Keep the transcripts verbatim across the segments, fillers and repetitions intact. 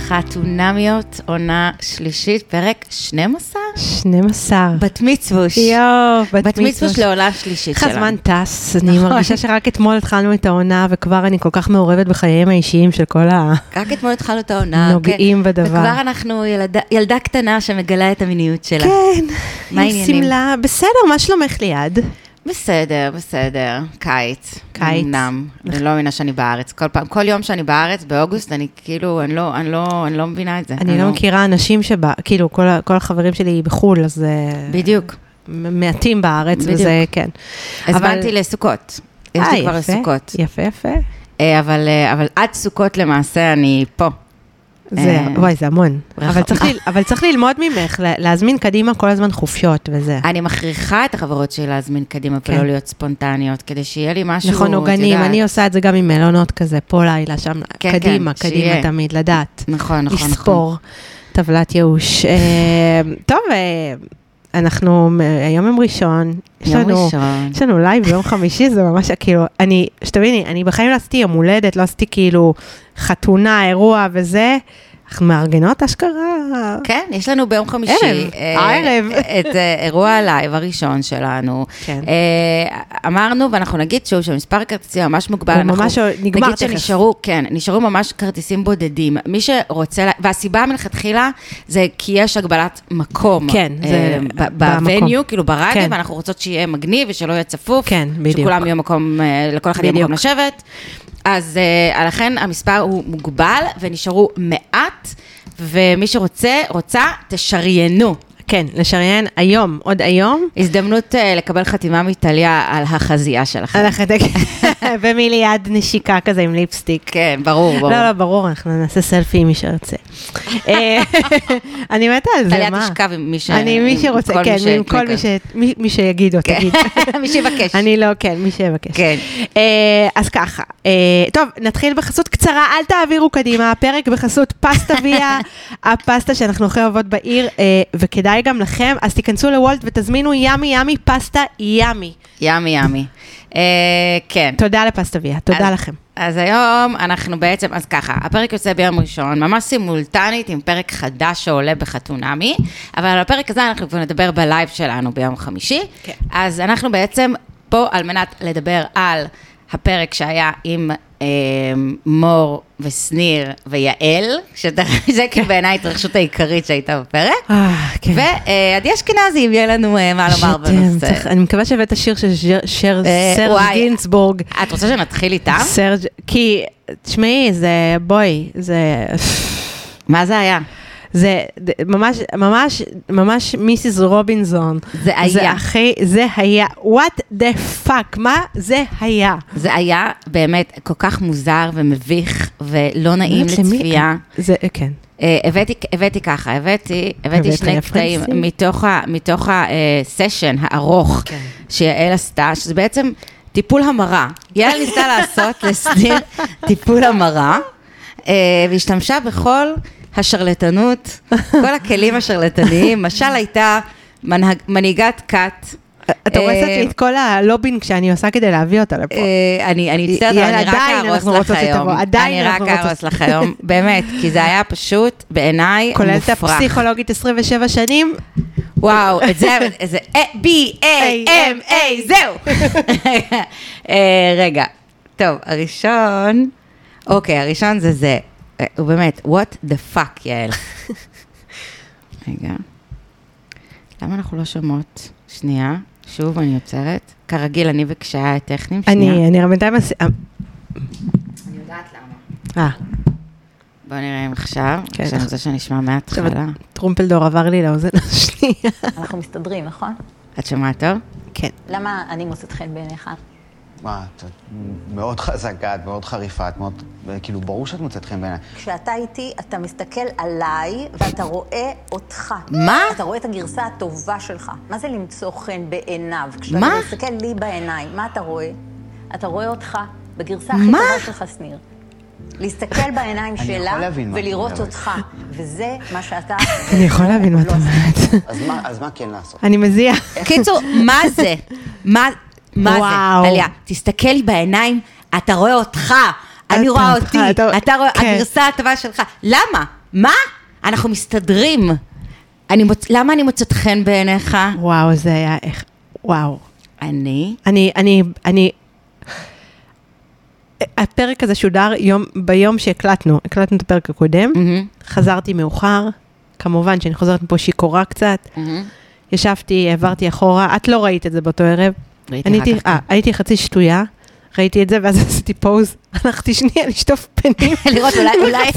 חתונמיות, עונה שלישית, פרק שנים עשר? שנים עשר. בת מצווש. יואו, בת מצווש לעונה שלישית שלנו. איך הזמן טס, אני מרגישה שרק אתמול התחלנו את העונה, וכבר אני כל כך מעורבת בחייהם האישיים של כל ה... רק אתמול התחלנו את העונה. נוגעים בדבר. וכבר אנחנו ילדה קטנה שמגלה את המיניות שלה. כן. מה העניינים? סמלה, בסדר, מה שלומך ליד? בסדר, בסדר, קיץ. קיץ. אמנם, אני לא מבינה שאני בארץ. כל פעם, כל יום שאני בארץ, באוגוסט, אני כאילו, אני לא, אני לא, אני לא מבינה את זה. אני לא מכירה אנשים שבא, כאילו, כל, כל החברים שלי בחול, אז... בדיוק. מעטים בארץ, וזה, כן. אז באתי לסוכות. יש לי כבר סוכות. יפה, יפה. אבל, אבל עד סוכות למעשה אני פה. זה, וואי, זה המון. אבל צריך, אבל צריך ללמוד ממך, להזמין קדימה כל הזמן חופשות וזה. אני מכריחה את החברות שלי להזמין קדימה ולא להיות ספונטניות, כדי שיהיה לי משהו... נכון, עוגנים, אני עושה את זה גם עם מלונות כזה, פה לילה, שם, קדימה, קדימה תמיד, לדעת. נכון, נכון, נכון. לספור, טבלת ייאוש. טוב, אנחנו, היום יום ראשון, יש לנו, יש לנו לייב ביום חמישי, זה ממש, כאילו, אני, שתביני, אני בחיים לא עשיתי יום הולדת, לא עשיתי כאילו חתונה, אירוע וזה, אנחנו מארגנות אשכרה. כן, יש לנו ביום חמישי. ערב, הערב. את אירוע הלייב הראשון שלנו. כן. אמרנו, ואנחנו נגיד שוב, שהמספר כרטיסים ממש מוגבל. הוא ממש נגמר תכף. נגיד שנשארו, כן, נשארו ממש כרטיסים בודדים. מי שרוצה, והסיבה מלכתחילה, זה כי יש הגבלת מקום. כן, זה בווניו, כאילו ברדיו, ואנחנו רוצות שיהיה מגניב ושלא יהיה צפוף. כן, בדיוק. שכולם יהיו מקום, לכל אחד יהיה מקום לשבת. אז uh, לכן המספר הוא מוגבל, ונשארו מעט, ומי שרוצה, רוצה, תשריינו. כן, לשריין היום, עוד היום. הזדמנות uh, לקבל חתימה מאיטליה על החזייה שלכם. על החתק, ומיליד נשיקה כזה עם ליפסטיק. כן, ברור, ברור. לא, לא, ברור, אנחנו נעשה סלפי עם מי שרצה. אני מתה על זה, מה? טליה תשכב עם מי ש... אני מי שרוצה, כן, עם כל מי שיגיד או תגיד. מי שיבקש. אני לא, כן, מי שיבקש. כן. אז ככה, טוב, נתחיל בחסות קצרה, אל תעבירו קדימה, הפרק בחסות פסטה ויה, הפסטה שאנחנו הכי אוהבות בעיר, וכדאי גם לכם, אז תיכנסו לוולט ותזמינו ימי ימי פסטה ימי. ימי ימי. כן. תודה לפסטה ויה, תודה לכם. אז היום אנחנו בעצם, אז ככה, הפרק יוצא ביום ראשון, ממש סימולטנית עם פרק חדש שעולה בחתונמי, אבל על הפרק הזה אנחנו כבר נדבר בלייב שלנו ביום חמישי. כן. אז אנחנו בעצם פה על מנת לדבר על הפרק שהיה עם אה, מור וסניר ויעל, שזה כאילו בעיניי התרחשות העיקרית שהייתה בפרק. אה, כן. ועדי אשכנזי, אם יהיה לנו מה לומר בנושא. אני מקווה שהבאת השיר של סרג' גינסבורג. את רוצה שנתחיל איתם? סרג', כי, תשמעי, זה, בואי, זה... מה זה היה? זה ממש, ממש, ממש מיסיס רובינזון. זה היה. זה אחי, זה היה. What the fuck? מה זה היה? זה היה באמת כל כך מוזר ומביך ולא נעים לצפייה. זה, כן. הבאתי, הבאתי ככה, הבאתי, הבאתי שני קטעים מתוך ה, מתוך הסשן הארוך שיעל עשתה, שזה בעצם טיפול המרה. יעל ניסתה לעשות לסניר טיפול המרה, והשתמשה בכל השרלטנות, כל הכלים השרלטניים, משל הייתה מנהיגת קאט. אתה רואה לי את כל הלובינג שאני עושה כדי להביא אותה לפה. אני אצטער, אני רק ארוס לך היום. אני רק ארוס לך היום, באמת, כי זה היה פשוט בעיניי מופרך. כולל את הפסיכולוגית עשרים ושבע שנים. וואו, את זה, זה B, A, M, A, זהו. רגע, טוב, הראשון, אוקיי, הראשון זה זה. הוא באמת, what the fuck, יעל. רגע. למה אנחנו לא שומעות? שנייה, שוב אני יוצרת. כרגיל, אני וקשיה הטכניים, שנייה. אני, אני רמנתיים... אני יודעת למה. אה. בוא נראה אם עכשיו, עכשיו זה שנשמע מההתחלה. טרומפלדור עבר לי לאוזן השנייה. אנחנו מסתדרים, נכון? את שומעת טוב? כן. למה אני מוצאת חן בעיניך? מה, את מאוד חזקה, את מאוד חריפה, את מאוד, כאילו, ברור שאת מוצאת חן בעיניי. כשאתה איתי, אתה מסתכל עליי, ואתה רואה אותך. מה? אתה רואה את הגרסה הטובה שלך. מה זה למצוא חן בעיניו? כשאתה מה? מסתכל לי בעיניים, מה אתה רואה? אתה רואה אותך בגרסה הכי טובה שלך, סניר. להסתכל בעיניים שלה ולראות אותך, וזה מה שאתה... אני יכול להבין מה את אומרת. אז מה כן לעשות? אני מזיע. קיצור, מה זה? מה... מה זה? אליה, תסתכל לי בעיניים, אתה רואה אותך, אני רואה אותי, אתה רואה, הגרסה הטובה שלך. למה? מה? אנחנו מסתדרים. אני מוצ... למה אני מוצאת חן בעיניך? וואו, זה היה איך... וואו. אני? אני, אני, אני... הפרק הזה שודר יום, ביום שהקלטנו, הקלטנו את הפרק הקודם, mm-hmm. חזרתי מאוחר, כמובן שאני חוזרת מפה שיכורה קצת, mm-hmm. ישבתי, העברתי אחורה, את לא ראית את זה באותו ערב. ראיתי אחר כך. אה, הייתי חצי שטויה, ראיתי את זה, ואז עשיתי פוז, הלכתי שנייה לשטוף פנים. לראות, אולי, אולי,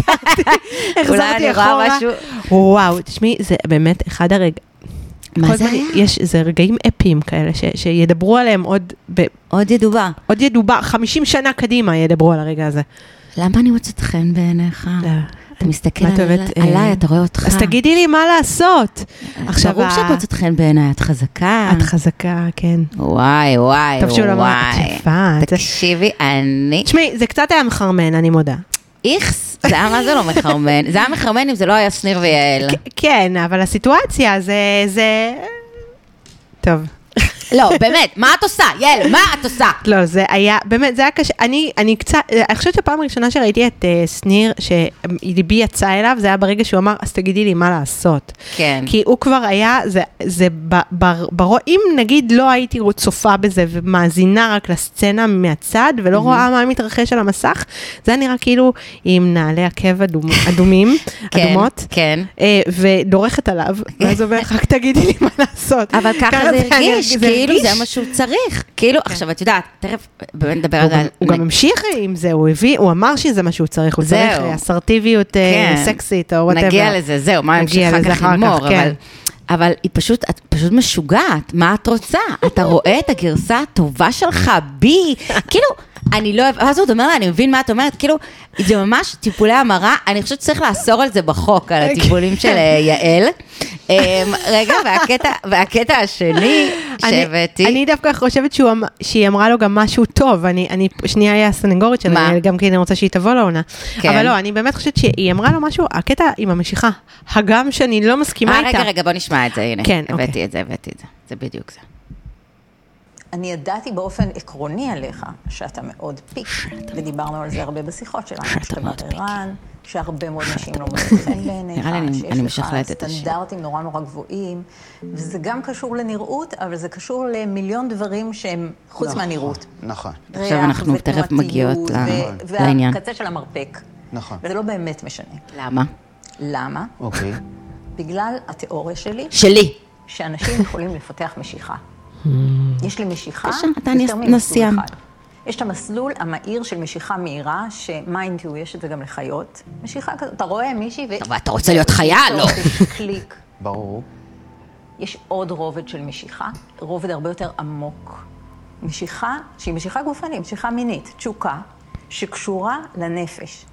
אולי אני רואה משהו. וואו, תשמעי, זה באמת אחד הרגע. מה זה היה? יש, זה רגעים אפיים כאלה, שידברו עליהם עוד... עוד ידובה. עוד ידובה, חמישים שנה קדימה ידברו על הרגע הזה. למה אני מוצאת חן בעיניך? אתה מסתכל עליי, אתה רואה אותך. אז תגידי לי מה לעשות. ברור שאת מוצאת חן בעיניי, את חזקה. את חזקה, כן. וואי, וואי, טוב שהוא לא אמר, את יפה. תקשיבי, אני... תשמעי, זה קצת היה מחרמן, אני מודה. איכס, זה היה מה זה לא מחרמן? זה היה מחרמן אם זה לא היה שניר ויעל. כן, אבל הסיטואציה זה... טוב. לא, באמת, מה את עושה? יעל, מה את עושה? לא, זה היה, באמת, זה היה קשה, אני, אני קצת, אני חושבת שהפעם הראשונה שראיתי את uh, שניר, שליבי יצא אליו, זה היה ברגע שהוא אמר, אז תגידי לי מה לעשות. כן. כי הוא כבר היה, זה, זה ב, ב, ב, אם נגיד לא הייתי צופה בזה, ומאזינה רק לסצנה מהצד, ולא mm-hmm. רואה מה מתרחש על המסך, זה היה נראה כאילו עם נעלי עקב אדומ, אדומים, אדומות, כן. Uh, ודורכת עליו, ואז אומר, רק תגידי לי מה לעשות. אבל ככה זה הרגיש, כאילו זה מה שהוא צריך. כאילו, עכשיו את יודעת, תכף באמת נדבר על זה. הוא גם המשיך עם זה, הוא הביא, הוא אמר שזה מה שהוא צריך, הוא צריך אסרטיביות סקסית או whatever. נגיע לזה, זהו, מה המשיך אחר כך לגמור, אבל היא פשוט, את פשוט משוגעת, מה את רוצה? אתה רואה את הגרסה הטובה שלך בי, כאילו, אני לא, אז הוא אומר לה, אני מבין מה את אומרת, כאילו, זה ממש טיפולי המרה, אני חושבת שצריך לאסור על זה בחוק, על הטיפולים של יעל. רגע, והקטע השני שהבאתי... אני דווקא חושבת שהיא אמרה לו גם משהו טוב, אני שנייה היה הסנגורית שלה, גם כי אני רוצה שהיא תבוא לעונה. אבל לא, אני באמת חושבת שהיא אמרה לו משהו, הקטע עם המשיכה, הגם שאני לא מסכימה איתה. רגע, רגע, בוא נשמע את זה, הנה. הבאתי את זה, הבאתי את זה. זה בדיוק זה. אני ידעתי באופן עקרוני עליך, שאתה מאוד פיק, ודיברנו על זה הרבה בשיחות שלנו, שאתה בררן, שהרבה מאוד נשים לא מצליחים בעיניך, שיש לך סטנדרטים נורא נורא גבוהים, וזה גם קשור לנראות, אבל זה קשור למיליון דברים שהם חוץ מהנראות. נכון. עכשיו אנחנו תכף מגיעות לעניין. והקצה של המרפק. נכון. וזה לא באמת משנה. למה? למה? אוקיי. בגלל התיאוריה שלי. שלי. שאנשים יכולים לפתח משיכה. יש לי משיכה, יותר ממסלול אחד. יש את המסלול המהיר של משיכה מהירה, שמיינד יו, יש את זה גם לחיות. משיכה כזאת, אתה רואה מישהי ו... אבל אתה רוצה להיות חיה, לא? קליק. ברור. יש עוד רובד של משיכה, רובד הרבה יותר עמוק. משיכה, שהיא משיכה גופנית, משיכה מינית, תשוקה, שקשורה לנפש.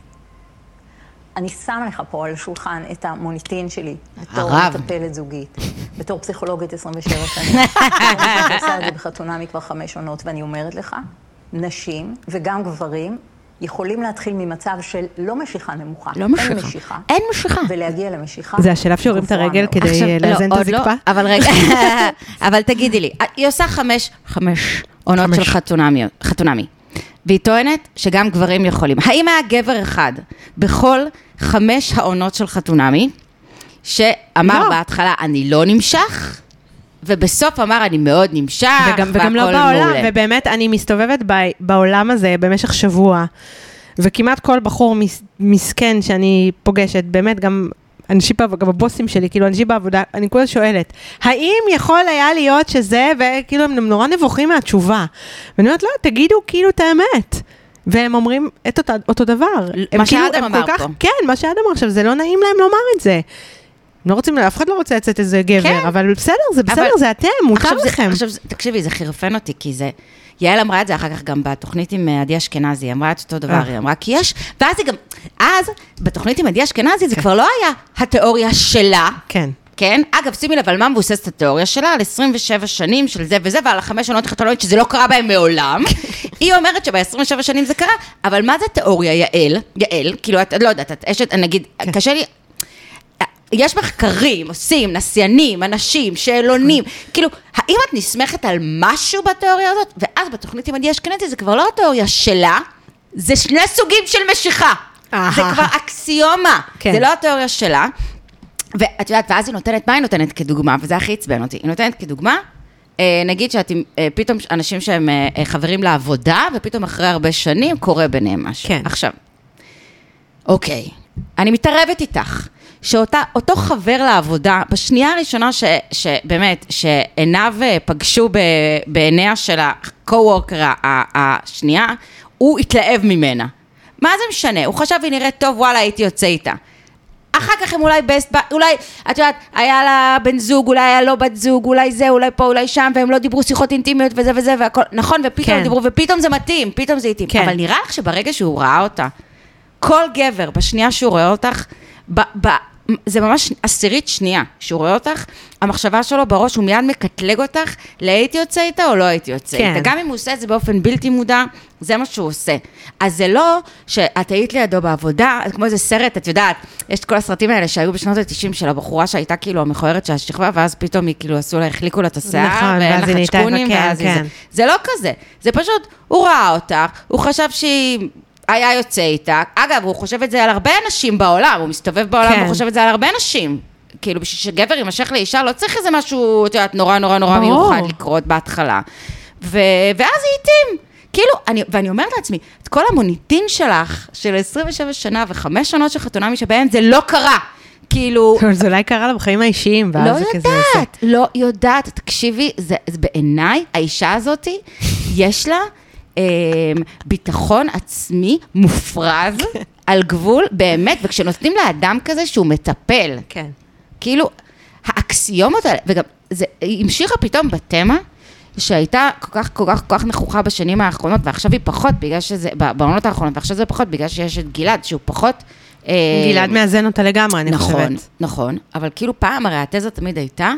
אני שמה לך פה על השולחן את המוניטין שלי, בתור מטפלת זוגית, בתור פסיכולוגית עשרים ושבע שנים. אני עושה את זה בחתונמי כבר חמש עונות, ואני אומרת לך, נשים וגם גברים יכולים להתחיל ממצב של לא משיכה נמוכה. לא משיכה. אין משיכה. אין משיכה. ולהגיע למשיכה. זה השלב שהורים את הרגל כדי לאזן את הזקפה? אבל רגע, אבל תגידי לי, היא עושה חמש, חמש עונות של חתונמי. והיא טוענת שגם גברים יכולים. האם היה גבר אחד בכל חמש העונות של חתונמי, שאמר לא. בהתחלה, אני לא נמשך, ובסוף אמר, אני מאוד נמשך, וגם, וגם לא בעולם, מעולה. ובאמת אני מסתובבת ב, בעולם הזה במשך שבוע, וכמעט כל בחור מס, מסכן שאני פוגשת, באמת גם... אנשים פה, גם הבוסים שלי, כאילו אנשים בעבודה, אני כולה שואלת, האם יכול היה להיות שזה, וכאילו הם נורא נבוכים מהתשובה. ואני אומרת, לא, תגידו כאילו את האמת. והם אומרים את אותו, אותו דבר. מה שאדם אמר פה. כן, מה שאדם אמר עכשיו, זה לא נעים להם לומר את זה. לא רוצים, אף אחד לא רוצה לצאת איזה גבר, אבל בסדר, זה בסדר, זה אתם, מותר לכם. עכשיו, תקשיבי, זה חירפן אותי, כי זה... יעל אמרה את זה אחר כך גם בתוכנית עם עדי אשכנזי, היא אמרה את אותו דבר, היא אמרה, כי יש, ואז היא גם, אז בתוכנית עם עדי אשכנזי, זה כבר לא היה התיאוריה שלה, כן. כן? אגב, שימי לב, על מה מבוססת התיאוריה שלה, על עשרים ושבע שנים של זה וזה, ועל החמש עונות חתונמיות שזה לא קרה בהם מעולם. היא אומרת שב-עשרים ושבע שנים זה קרה, אבל מה זה תיאוריה, יעל? יעל, כאילו, את לא יודעת, את אשת, נגיד, קשה לי... יש מחקרים, עושים, נסיינים, אנשים, שאלונים, כאילו, האם את נסמכת על משהו בתיאוריה הזאת? ואז בתוכנית עם עדי אשכנזי זה כבר לא התיאוריה שלה, זה שני סוגים של משיכה. זה כבר אקסיומה, זה לא התיאוריה שלה. ואת יודעת, ואז היא נותנת, מה היא נותנת כדוגמה? וזה הכי עצבן אותי. היא נותנת כדוגמה, נגיד שאתם, פתאום אנשים שהם חברים לעבודה, ופתאום אחרי הרבה שנים קורה ביניהם משהו. כן. עכשיו, אוקיי, אני מתערבת איתך, שאותו חבר לעבודה, בשנייה הראשונה ש, שבאמת, שעיניו פגשו בעיניה של ה-co-worker השנייה, הוא התלהב ממנה. מה זה משנה? הוא חשב והיא נראית טוב, וואלה, הייתי יוצא איתה. אחר כך הם אולי בסט, אולי, את יודעת, היה לה בן זוג, אולי היה לא בת זוג, אולי זה, אולי פה, אולי שם, והם לא דיברו שיחות אינטימיות וזה וזה, והכל, נכון, ופתאום כן. דיברו, ופתאום זה מתאים, פתאום זה איטים. כן. אבל נראה לך שברגע שהוא ראה אותה, כל גבר, בשנייה שהוא רואה אותך, ב, ב, זה ממש עשירית שנייה, שהוא רואה אותך, המחשבה שלו בראש, הוא מיד מקטלג אותך, להייתי יוצא איתה או לא הייתי יוצא איתה. כן. גם אם הוא עושה את זה באופן בלתי מודע, זה מה שהוא עושה. אז זה לא שאת היית לידו בעבודה, כמו איזה סרט, את יודעת, יש את כל הסרטים האלה שהיו בשנות ה-תשעים של הבחורה שהייתה כאילו המכוערת של השכבה, ואז פתאום היא כאילו עשו לה, החליקו לה את השיער, ואין לה חצ'קונים, ואז זה. זה לא כזה. זה פשוט, הוא ראה אותך, הוא חשב שהיא היה יוצא איתה. אגב, הוא חושב את זה על הרבה אנשים בעולם, הוא מסתובב בעולם, כן. הוא חושב את זה על הרבה אנשים. כאילו, בשביל שגבר יימשך לאישה, לא צריך איזה משהו, את יודעת, נורא נורא נורא מיוחד לקרות בהתחלה. ו... ואז היא איתים. כאילו, אני, ואני אומרת לעצמי, את כל המוניטין שלך, של עשרים ושבע שנה וחמש שנות של חתונה משבהן, זה לא קרה. כאילו... זה אולי קרה לה בחיים האישיים, לא יודעת, לא יודעת. תקשיבי, זה, זה בעיניי, האישה הזאת, יש לה אה, ביטחון עצמי מופרז על גבול, באמת, וכשנותנים לאדם כזה שהוא מטפל, כן. כאילו, האקסיומות האלה, וגם, זה המשיכה פתאום בתמה, שהייתה כל כך, כל כך, כל כך נכוחה בשנים האחרונות, ועכשיו היא פחות, בגלל שזה, בעונות האחרונות, ועכשיו זה פחות, בגלל שיש את גלעד, שהוא פחות... גלעד מאזן אותה לגמרי, אני חושבת. נכון, נכון, אבל כאילו פעם, הרי התזה תמיד הייתה,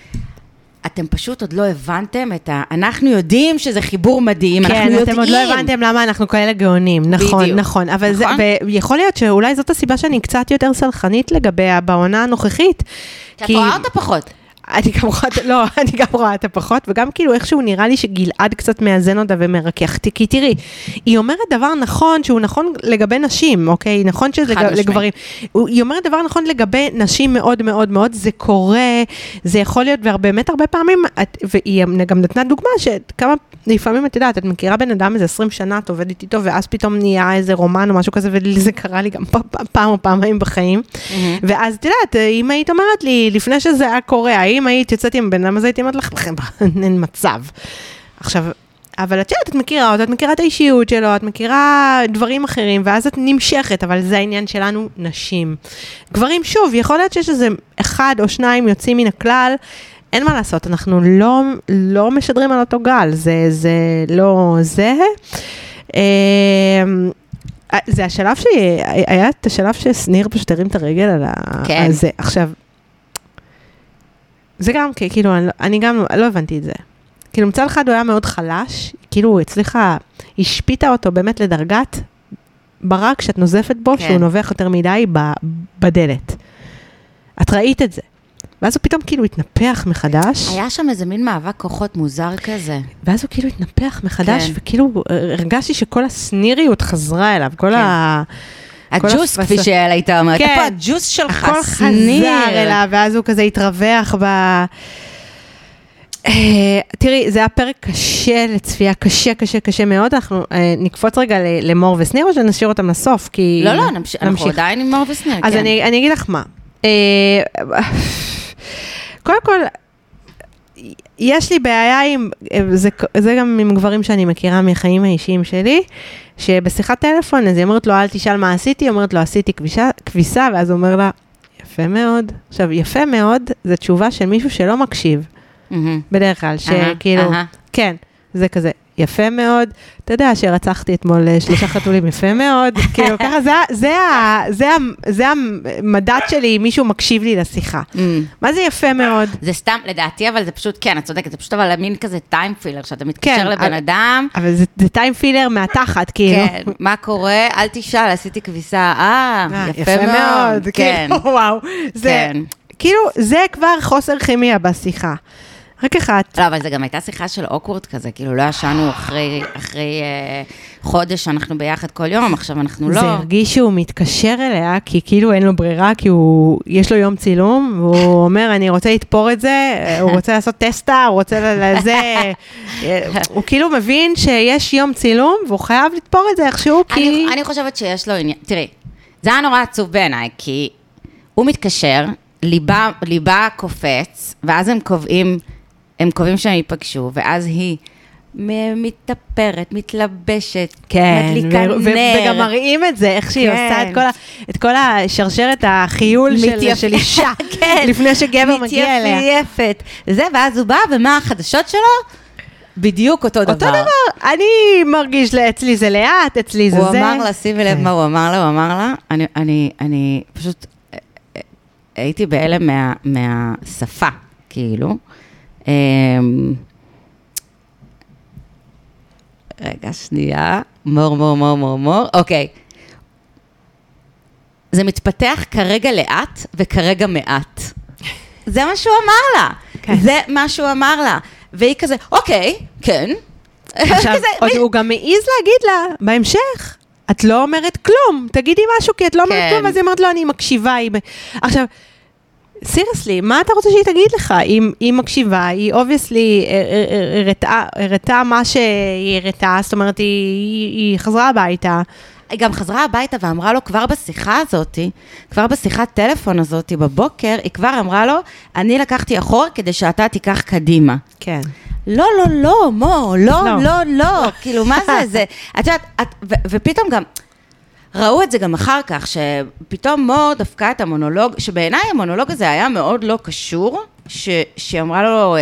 אתם פשוט עוד לא הבנתם את ה... אנחנו יודעים שזה חיבור מדהים, אנחנו יודעים. כן, אתם עוד לא הבנתם למה אנחנו כאלה גאונים, נכון, נכון, אבל זה, ויכול להיות שאולי זאת הסיבה שאני קצת יותר סלחנית לגביה בעונה הנוכחית. כי את רואה אותה פחות. אני גם רואה, לא, אני גם רואה את הפחות, וגם כאילו איכשהו נראה לי שגלעד קצת מאזן אותה ומרקח, כי תראי, היא אומרת דבר נכון, שהוא נכון לגבי נשים, אוקיי? נכון שזה לגברים. היא אומרת דבר נכון לגבי נשים מאוד מאוד מאוד, זה קורה, זה יכול להיות, ובאמת הרבה פעמים, והיא גם נתנה דוגמה, שכמה, לפעמים את יודעת, את מכירה בן אדם איזה עשרים שנה, את עובדת איתו, ואז פתאום נהיה איזה רומן או משהו כזה, וזה קרה לי גם פעם או פעמיים בחיים. ואז את יודעת, אם היית אומרת לי, לפני שזה היה קורה, אם היית יוצאת עם בן אדם, אז הייתי אומרת לך, אין מצב. עכשיו, אבל את יודעת, את מכירה אותו, את מכירה את האישיות שלו, את מכירה דברים אחרים, ואז את נמשכת, אבל זה העניין שלנו, נשים. גברים, שוב, יכול להיות שיש איזה אחד או שניים יוצאים מן הכלל, אין מה לעשות, אנחנו לא, לא משדרים על אותו גל, זה, זה לא זה. זה השלב שהיה את השלב שסניר פשוט הרים את הרגל על זה. עכשיו, זה גם, כאילו, אני, אני גם לא הבנתי את זה. כאילו, מצד אחד הוא היה מאוד חלש, כאילו, הוא הצליחה, השפיטה אותו באמת לדרגת ברק שאת נוזפת בו, כן. שהוא נובח יותר מדי בדלת. את ראית את זה. ואז הוא פתאום כאילו התנפח מחדש. היה שם איזה מין מאבק כוחות מוזר כזה. ואז הוא כאילו התנפח מחדש, כן. וכאילו הרגשתי שכל הסניריות חזרה אליו, כל כן. ה... הג'וס, כפי שאלה הייתה אומרת, איפה הג'וס שלך, הכל חזר אליו, ואז הוא כזה התרווח ב... תראי, זה היה פרק קשה לצפייה, קשה, קשה, קשה מאוד, אנחנו נקפוץ רגע למור וסניר, או שנשאיר אותם לסוף, כי... לא, לא, אנחנו עדיין עם מור וסניר, כן. אז אני אגיד לך מה. קודם כל, יש לי בעיה עם, זה, זה גם עם גברים שאני מכירה מהחיים האישיים שלי, שבשיחת טלפון, אז היא אומרת לו, אל תשאל מה עשיתי, היא אומרת לו, עשיתי כבישה, כביסה, ואז הוא אומר לה, יפה מאוד. עכשיו, יפה מאוד, זו תשובה של מישהו שלא מקשיב, mm-hmm. בדרך כלל, שכאילו, uh-huh. כן, זה כזה, יפה מאוד, אתה יודע שרצחתי אתמול שלושה חתולים, יפה מאוד, כאילו ככה, זה, זה, זה, זה המדד שלי, מישהו מקשיב לי לשיחה. מה זה יפה מאוד? זה סתם, לדעתי, אבל זה פשוט, כן, את צודקת, זה פשוט אבל מין כזה טיים פילר, שאתה מתקשר לבן אדם. אבל זה טיים פילר מהתחת, כאילו. כן, מה קורה? אל תשאל, עשיתי כביסה, אה, יפה מאוד, כן. וואו, זה, כאילו, זה כבר חוסר כימיה בשיחה. רק אחת. לא, אבל זה גם הייתה שיחה של אוקוורד כזה, כאילו לא ישנו אחרי, אחרי אה, חודש שאנחנו ביחד כל יום, עכשיו אנחנו לא. זה הרגיש שהוא מתקשר אליה, כי כאילו אין לו ברירה, כי הוא, יש לו יום צילום, והוא אומר, אני רוצה לתפור את זה, הוא רוצה לעשות טסטה, הוא רוצה לזה, הוא כאילו מבין שיש יום צילום, והוא חייב לתפור את זה איכשהו, כי... אני, אני חושבת שיש לו עניין, תראי, זה היה נורא עצוב בעיניי, כי הוא מתקשר, ליבה, ליבה קופץ, ואז הם קובעים, הם קובעים שהם ייפגשו, ואז היא מתאפרת, מתלבשת, כן, מדליקה ו- נר. וגם מראים את זה, איך שהיא כן. עושה את כל, ה- את כל השרשרת החיול של, של אישה, כן. לפני שגבר מגיע אליה. מתייפייפת. זה, ואז הוא בא, ומה החדשות שלו? בדיוק אותו דבר. אותו דבר, אני מרגיש, אצלי זה לאט, אצלי זה זה. הוא אמר לה, שימי לב מה הוא אמר לה, הוא אמר לה, אני, אני, אני פשוט הייתי בהלם מה, מהשפה, כאילו. רגע, שנייה. מור, מור, מור, מור, מור. אוקיי. זה מתפתח כרגע לאט וכרגע מעט. זה מה שהוא אמר לה. כן. זה מה שהוא אמר לה. והיא כזה, אוקיי, כן. עכשיו, עוד הוא גם מעיז להגיד לה, בהמשך, את לא אומרת כלום, תגידי משהו, כי את לא אומרת כלום, אז היא אומרת לו, אני מקשיבה. עכשיו, סיריוסלי, מה אתה רוצה שהיא תגיד לך? היא מקשיבה, היא אובייסלי הראתה מה שהיא הראתה, זאת אומרת, היא חזרה הביתה. היא גם חזרה הביתה ואמרה לו כבר בשיחה הזאת, כבר בשיחת טלפון הזאת בבוקר, היא כבר אמרה לו, אני לקחתי אחור כדי שאתה תיקח קדימה. כן. לא, לא, לא, מו, לא, לא, לא, כאילו, מה זה זה? את יודעת, ופתאום גם, ראו את זה גם אחר כך, שפתאום מו דווקא את המונולוג, שבעיניי המונולוג הזה היה מאוד לא קשור, שהיא אמרה לו,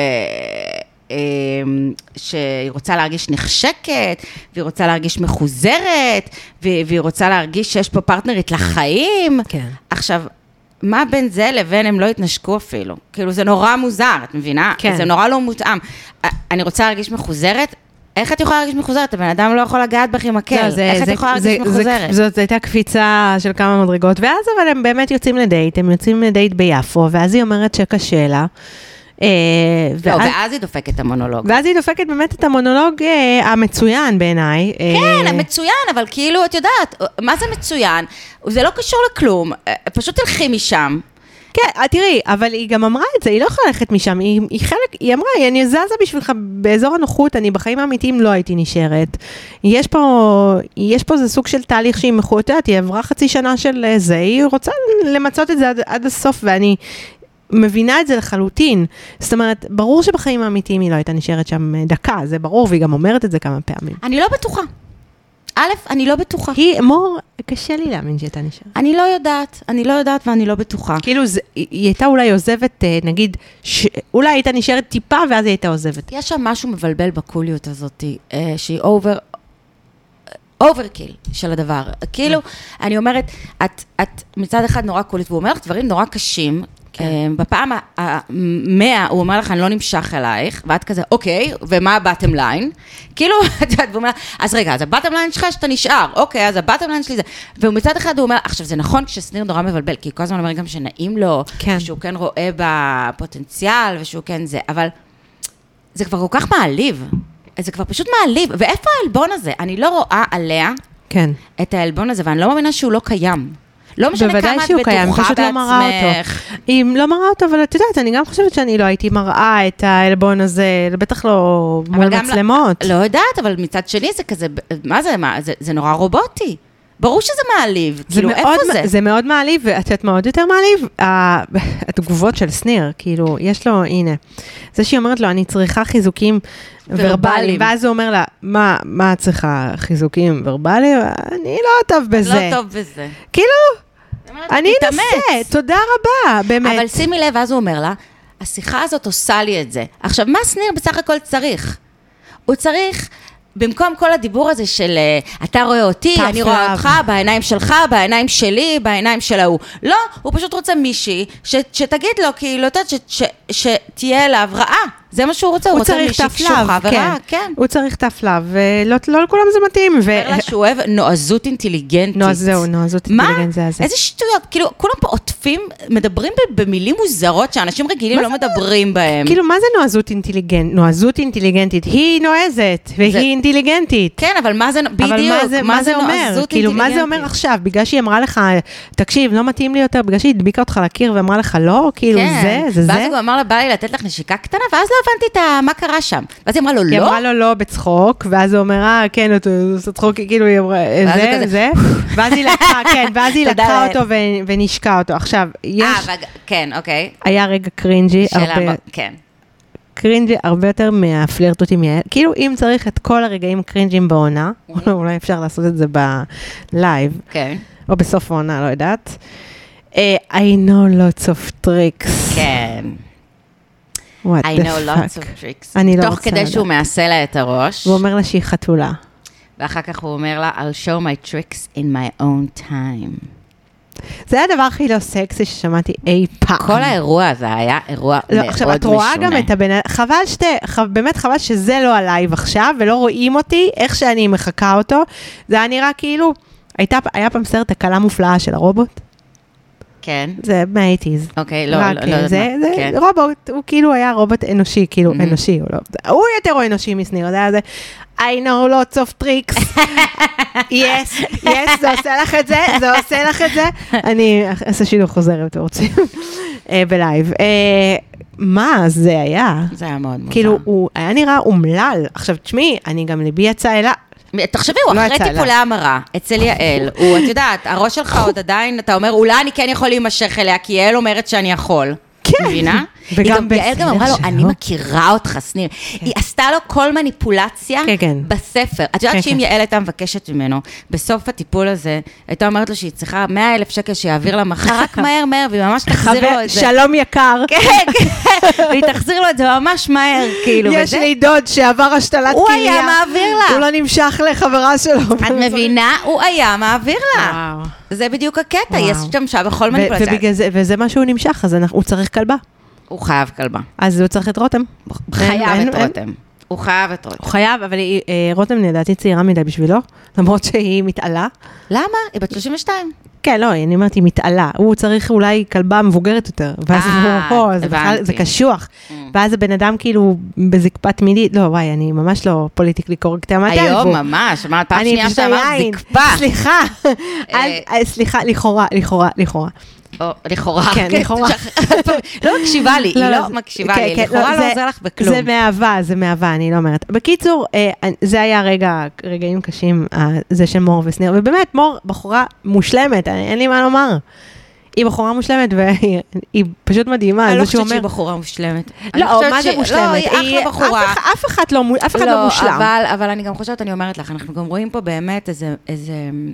שהיא רוצה להרגיש נחשקת, והיא רוצה להרגיש מחוזרת, והיא רוצה להרגיש שיש פה פרטנרית לחיים. כן. עכשיו, מה בין זה לבין הם לא התנשקו אפילו? כאילו, זה נורא מוזר, את מבינה? כן. זה נורא לא מותאם. אני רוצה להרגיש מחוזרת, איך את יכולה להרגיש מחוזרת? הבן אדם לא יכול לגעת בך עם מקל. איך את יכולה להרגיש מחוזרת? זאת הייתה קפיצה של כמה מדרגות, ואז אבל הם באמת יוצאים לדייט, הם יוצאים לדייט ביפו, ואז היא אומרת שקשה לה. ואז היא דופקת את המונולוג. ואז היא דופקת באמת את המונולוג המצוין בעיניי. כן, המצוין, אבל כאילו, את יודעת, מה זה מצוין? זה לא קשור לכלום, פשוט תלכי משם. כן, תראי, אבל היא גם אמרה את זה, היא לא יכולה ללכת משם, היא, היא חלק, היא אמרה, אני זזה בשבילך באזור הנוחות, אני בחיים האמיתיים לא הייתי נשארת. יש פה, יש פה זה סוג של תהליך שהיא מחויבת, היא עברה חצי שנה של זה, היא רוצה למצות את זה עד, עד הסוף, ואני מבינה את זה לחלוטין. זאת אומרת, ברור שבחיים האמיתיים היא לא הייתה נשארת שם דקה, זה ברור, והיא גם אומרת את זה כמה פעמים. אני לא בטוחה. א', אני לא בטוחה. היא, מור, קשה לי להאמין שהייתה נשארת. אני לא יודעת, אני לא יודעת ואני לא בטוחה. כאילו, זה, היא הייתה אולי עוזבת, נגיד, ש, אולי הייתה נשארת טיפה ואז היא הייתה עוזבת. יש שם משהו מבלבל בקוליות הזאת, שהיא אובר, אוברקיל של הדבר. כאילו, אני אומרת, את, את מצד אחד נורא קולית, והוא אומר לך דברים נורא קשים, בפעם המאה הוא אומר לך, אני לא נמשך אלייך, ואת כזה, אוקיי, ומה הבטם ליין? כאילו, את אומר, אז רגע, אז הבטם ליין שלך שאתה נשאר, אוקיי, אז הבטם ליין שלי זה, ומצד אחד הוא אומר, עכשיו זה נכון כשסניר נורא מבלבל, כי כל הזמן אומר גם שנעים לו, שהוא כן רואה בפוטנציאל, ושהוא כן זה, אבל זה כבר כל כך מעליב, זה כבר פשוט מעליב, ואיפה האלבון הזה? אני לא רואה עליה את האלבון הזה, ואני לא מאמינה שהוא לא קיים. לא משנה כמה את בטוחה בעצמך. היא לא מראה אותו, אבל את יודעת, אני גם חושבת שאני לא הייתי מראה את האלבון הזה, בטח לא מול מצלמות. לא יודעת, אבל מצד שני זה כזה, מה זה, זה נורא רובוטי. ברור שזה מעליב, כאילו איפה זה? זה מאוד מעליב, ואת יודעת מאוד יותר מעליב, התגובות של סניר, כאילו, יש לו, הנה, זה שהיא אומרת לו, אני צריכה חיזוקים ורבליים, ואז הוא אומר לה, מה את צריכה, חיזוקים ורבליים? אני לא טוב בזה. לא טוב בזה. כאילו, אני אנסה, תודה רבה, באמת. אבל שימי לב, אז הוא אומר לה, השיחה הזאת עושה לי את זה. עכשיו, מה סניר בסך הכל צריך? הוא צריך, במקום כל הדיבור הזה של, אתה רואה אותי, אני רואה אותך, בעיניים שלך, בעיניים שלי, בעיניים של ההוא. לא, הוא פשוט רוצה מישהי, שתגיד לו, כאילו, שתהיה לה הבראה. זה מה שהוא רוצה, הוא רוצה מישהי קשוחה ורעה, כן. הוא צריך תפלב, ולא לכולם זה מתאים. הוא אומר לה שהוא אוהב נועזות אינטליגנטית. זהו, נועזות אינטליגנט זה הזה. איזה שטויות, כאילו, כולם פה עוטפים, מדברים במילים מוזרות שאנשים רגילים לא מדברים בהם. כאילו, מה זה נועזות אינטליגנטית? נועזות אינטליגנטית, היא נועזת, והיא אינטליגנטית. כן, אבל מה זה, בדיוק, מה זה נועזות כאילו, מה זה אומר עכשיו? בגלל שהיא אמרה לך, תקשיב, לא מתאים לי יותר, בגלל שהיא הדביקה אותך לקיר ואמרה לך לא, כאילו, זה, זה, זה. ואז הוא אמר לה, בא לי לתת לך נשיקה קטנה, ואז לא הבנתי את מה קרה שם. ואז היא אמרה לו, לא? היא אמרה לו לא בצחוק, ואז הוא אומר, אה, כן, אתה עושה צחוק, כאילו, היא אמרה, זה, זה. ואז היא לקחה, כן, ואז היא לקחה אותו ונשקה אותו. עכשיו, יש... אה, כן, אוקיי. היה רגע קרינג'י, הרבה... כן. קרינג'י הרבה יותר מהפלירטות עם יעל. כאילו, אם צריך את כל הרגעים קרינג'ים בעונה, אולי אפשר לעשות את זה בלייב, או בסוף העונה, לא יודעת. I know lots of tricks. כן. What I the know fuck. lots of tricks. אני לא רוצה תוך כדי שהוא מעשה לה את הראש. הוא אומר לה שהיא חתולה. ואחר כך הוא אומר לה, I'll show my tricks in my own time. זה הדבר הכי לא סקסי ששמעתי אי פעם. כל האירוע הזה היה אירוע מאוד משונה. עכשיו, את רואה גם את הבן... חבל שתי... באמת חבל שזה לא הלייב עכשיו, ולא רואים אותי, איך שאני מחכה אותו. זה היה נראה כאילו... היה פעם סרט הקלה מופלאה של הרובוט. כן. זה מה-שמונים. אוקיי, לא, לא, לא. זה רובוט, הוא כאילו היה רובוט אנושי, כאילו אנושי, הוא יותר או אנושי מסניר, זה היה זה, I know lots of tricks. yes, yes, זה עושה לך את זה, זה עושה לך את זה. אני אעשה שידור חוזר, אם אתם רוצים, בלייב. מה זה היה? זה היה מאוד מוזר. כאילו, הוא היה נראה אומלל. עכשיו, תשמעי, אני גם ליבי יצא אליו. תחשבי, הוא אחרי טיפולי המרה, אצל יעל, הוא, את יודעת, הראש שלך עוד עדיין, אתה אומר, אולי אני כן יכול להימשך אליה, כי יעל אומרת שאני יכול. כן. מבינה? וגם יעל גם אמרה לו, אני מכירה אותך, סניר. היא עשתה לו כל מניפולציה בספר. את יודעת שאם יעל הייתה מבקשת ממנו, בסוף הטיפול הזה, הייתה אומרת לו שהיא צריכה מאה אלף שקל שיעביר לה מחר, רק מהר מהר, והיא ממש תחזיר לו את זה. שלום יקר. כן, כן. והיא תחזיר לו את זה ממש מהר, כאילו. יש לי דוד שעבר השתלת כליה. הוא היה מעביר לה. הוא לא נמשך לחברה שלו. את מבינה? הוא היה מעביר לה. זה בדיוק הקטע, יש שתמשה בכל מניפולציה. וזה מה שהוא נמשך, אז הוא צריך כלבה. הוא חייב כלבה. אז הוא צריך את רותם. חייב את רותם. הוא חייב את רותם. הוא חייב, אבל רותם נדעתי צעירה מדי בשבילו, למרות שהיא מתעלה. למה? היא בת שלושים ושתיים. כן, לא, אני אומרת, היא מתעלה. הוא צריך אולי כלבה מבוגרת יותר. ואז הוא, זה קשוח. ואז הבן אדם כאילו בזקפת מידית, לא, וואי, אני ממש לא פוליטיקלי קורקט. היום ממש, אמרת פעם שנייה שאמרת זקפה. סליחה, סליחה, לכאורה, לכאורה, לכאורה. או, לכאורה. כן, לכאורה. לא מקשיבה לי, היא לא מקשיבה לי, לכאורה לא עוזר לך בכלום. זה מאהבה, זה מאהבה, אני לא אומרת. בקיצור, זה היה רגעים קשים, זה של מור וסניר, ובאמת, מור בחורה מושלמת, אין לי מה לומר. היא בחורה מושלמת, והיא פשוט מדהימה. אני לא חושבת שהיא בחורה מושלמת. לא, מה זה מושלמת? לא, היא אחלה בחורה. אף אחד לא מושלם. אבל אני גם חושבת, אני אומרת לך, אנחנו גם רואים פה באמת איזה...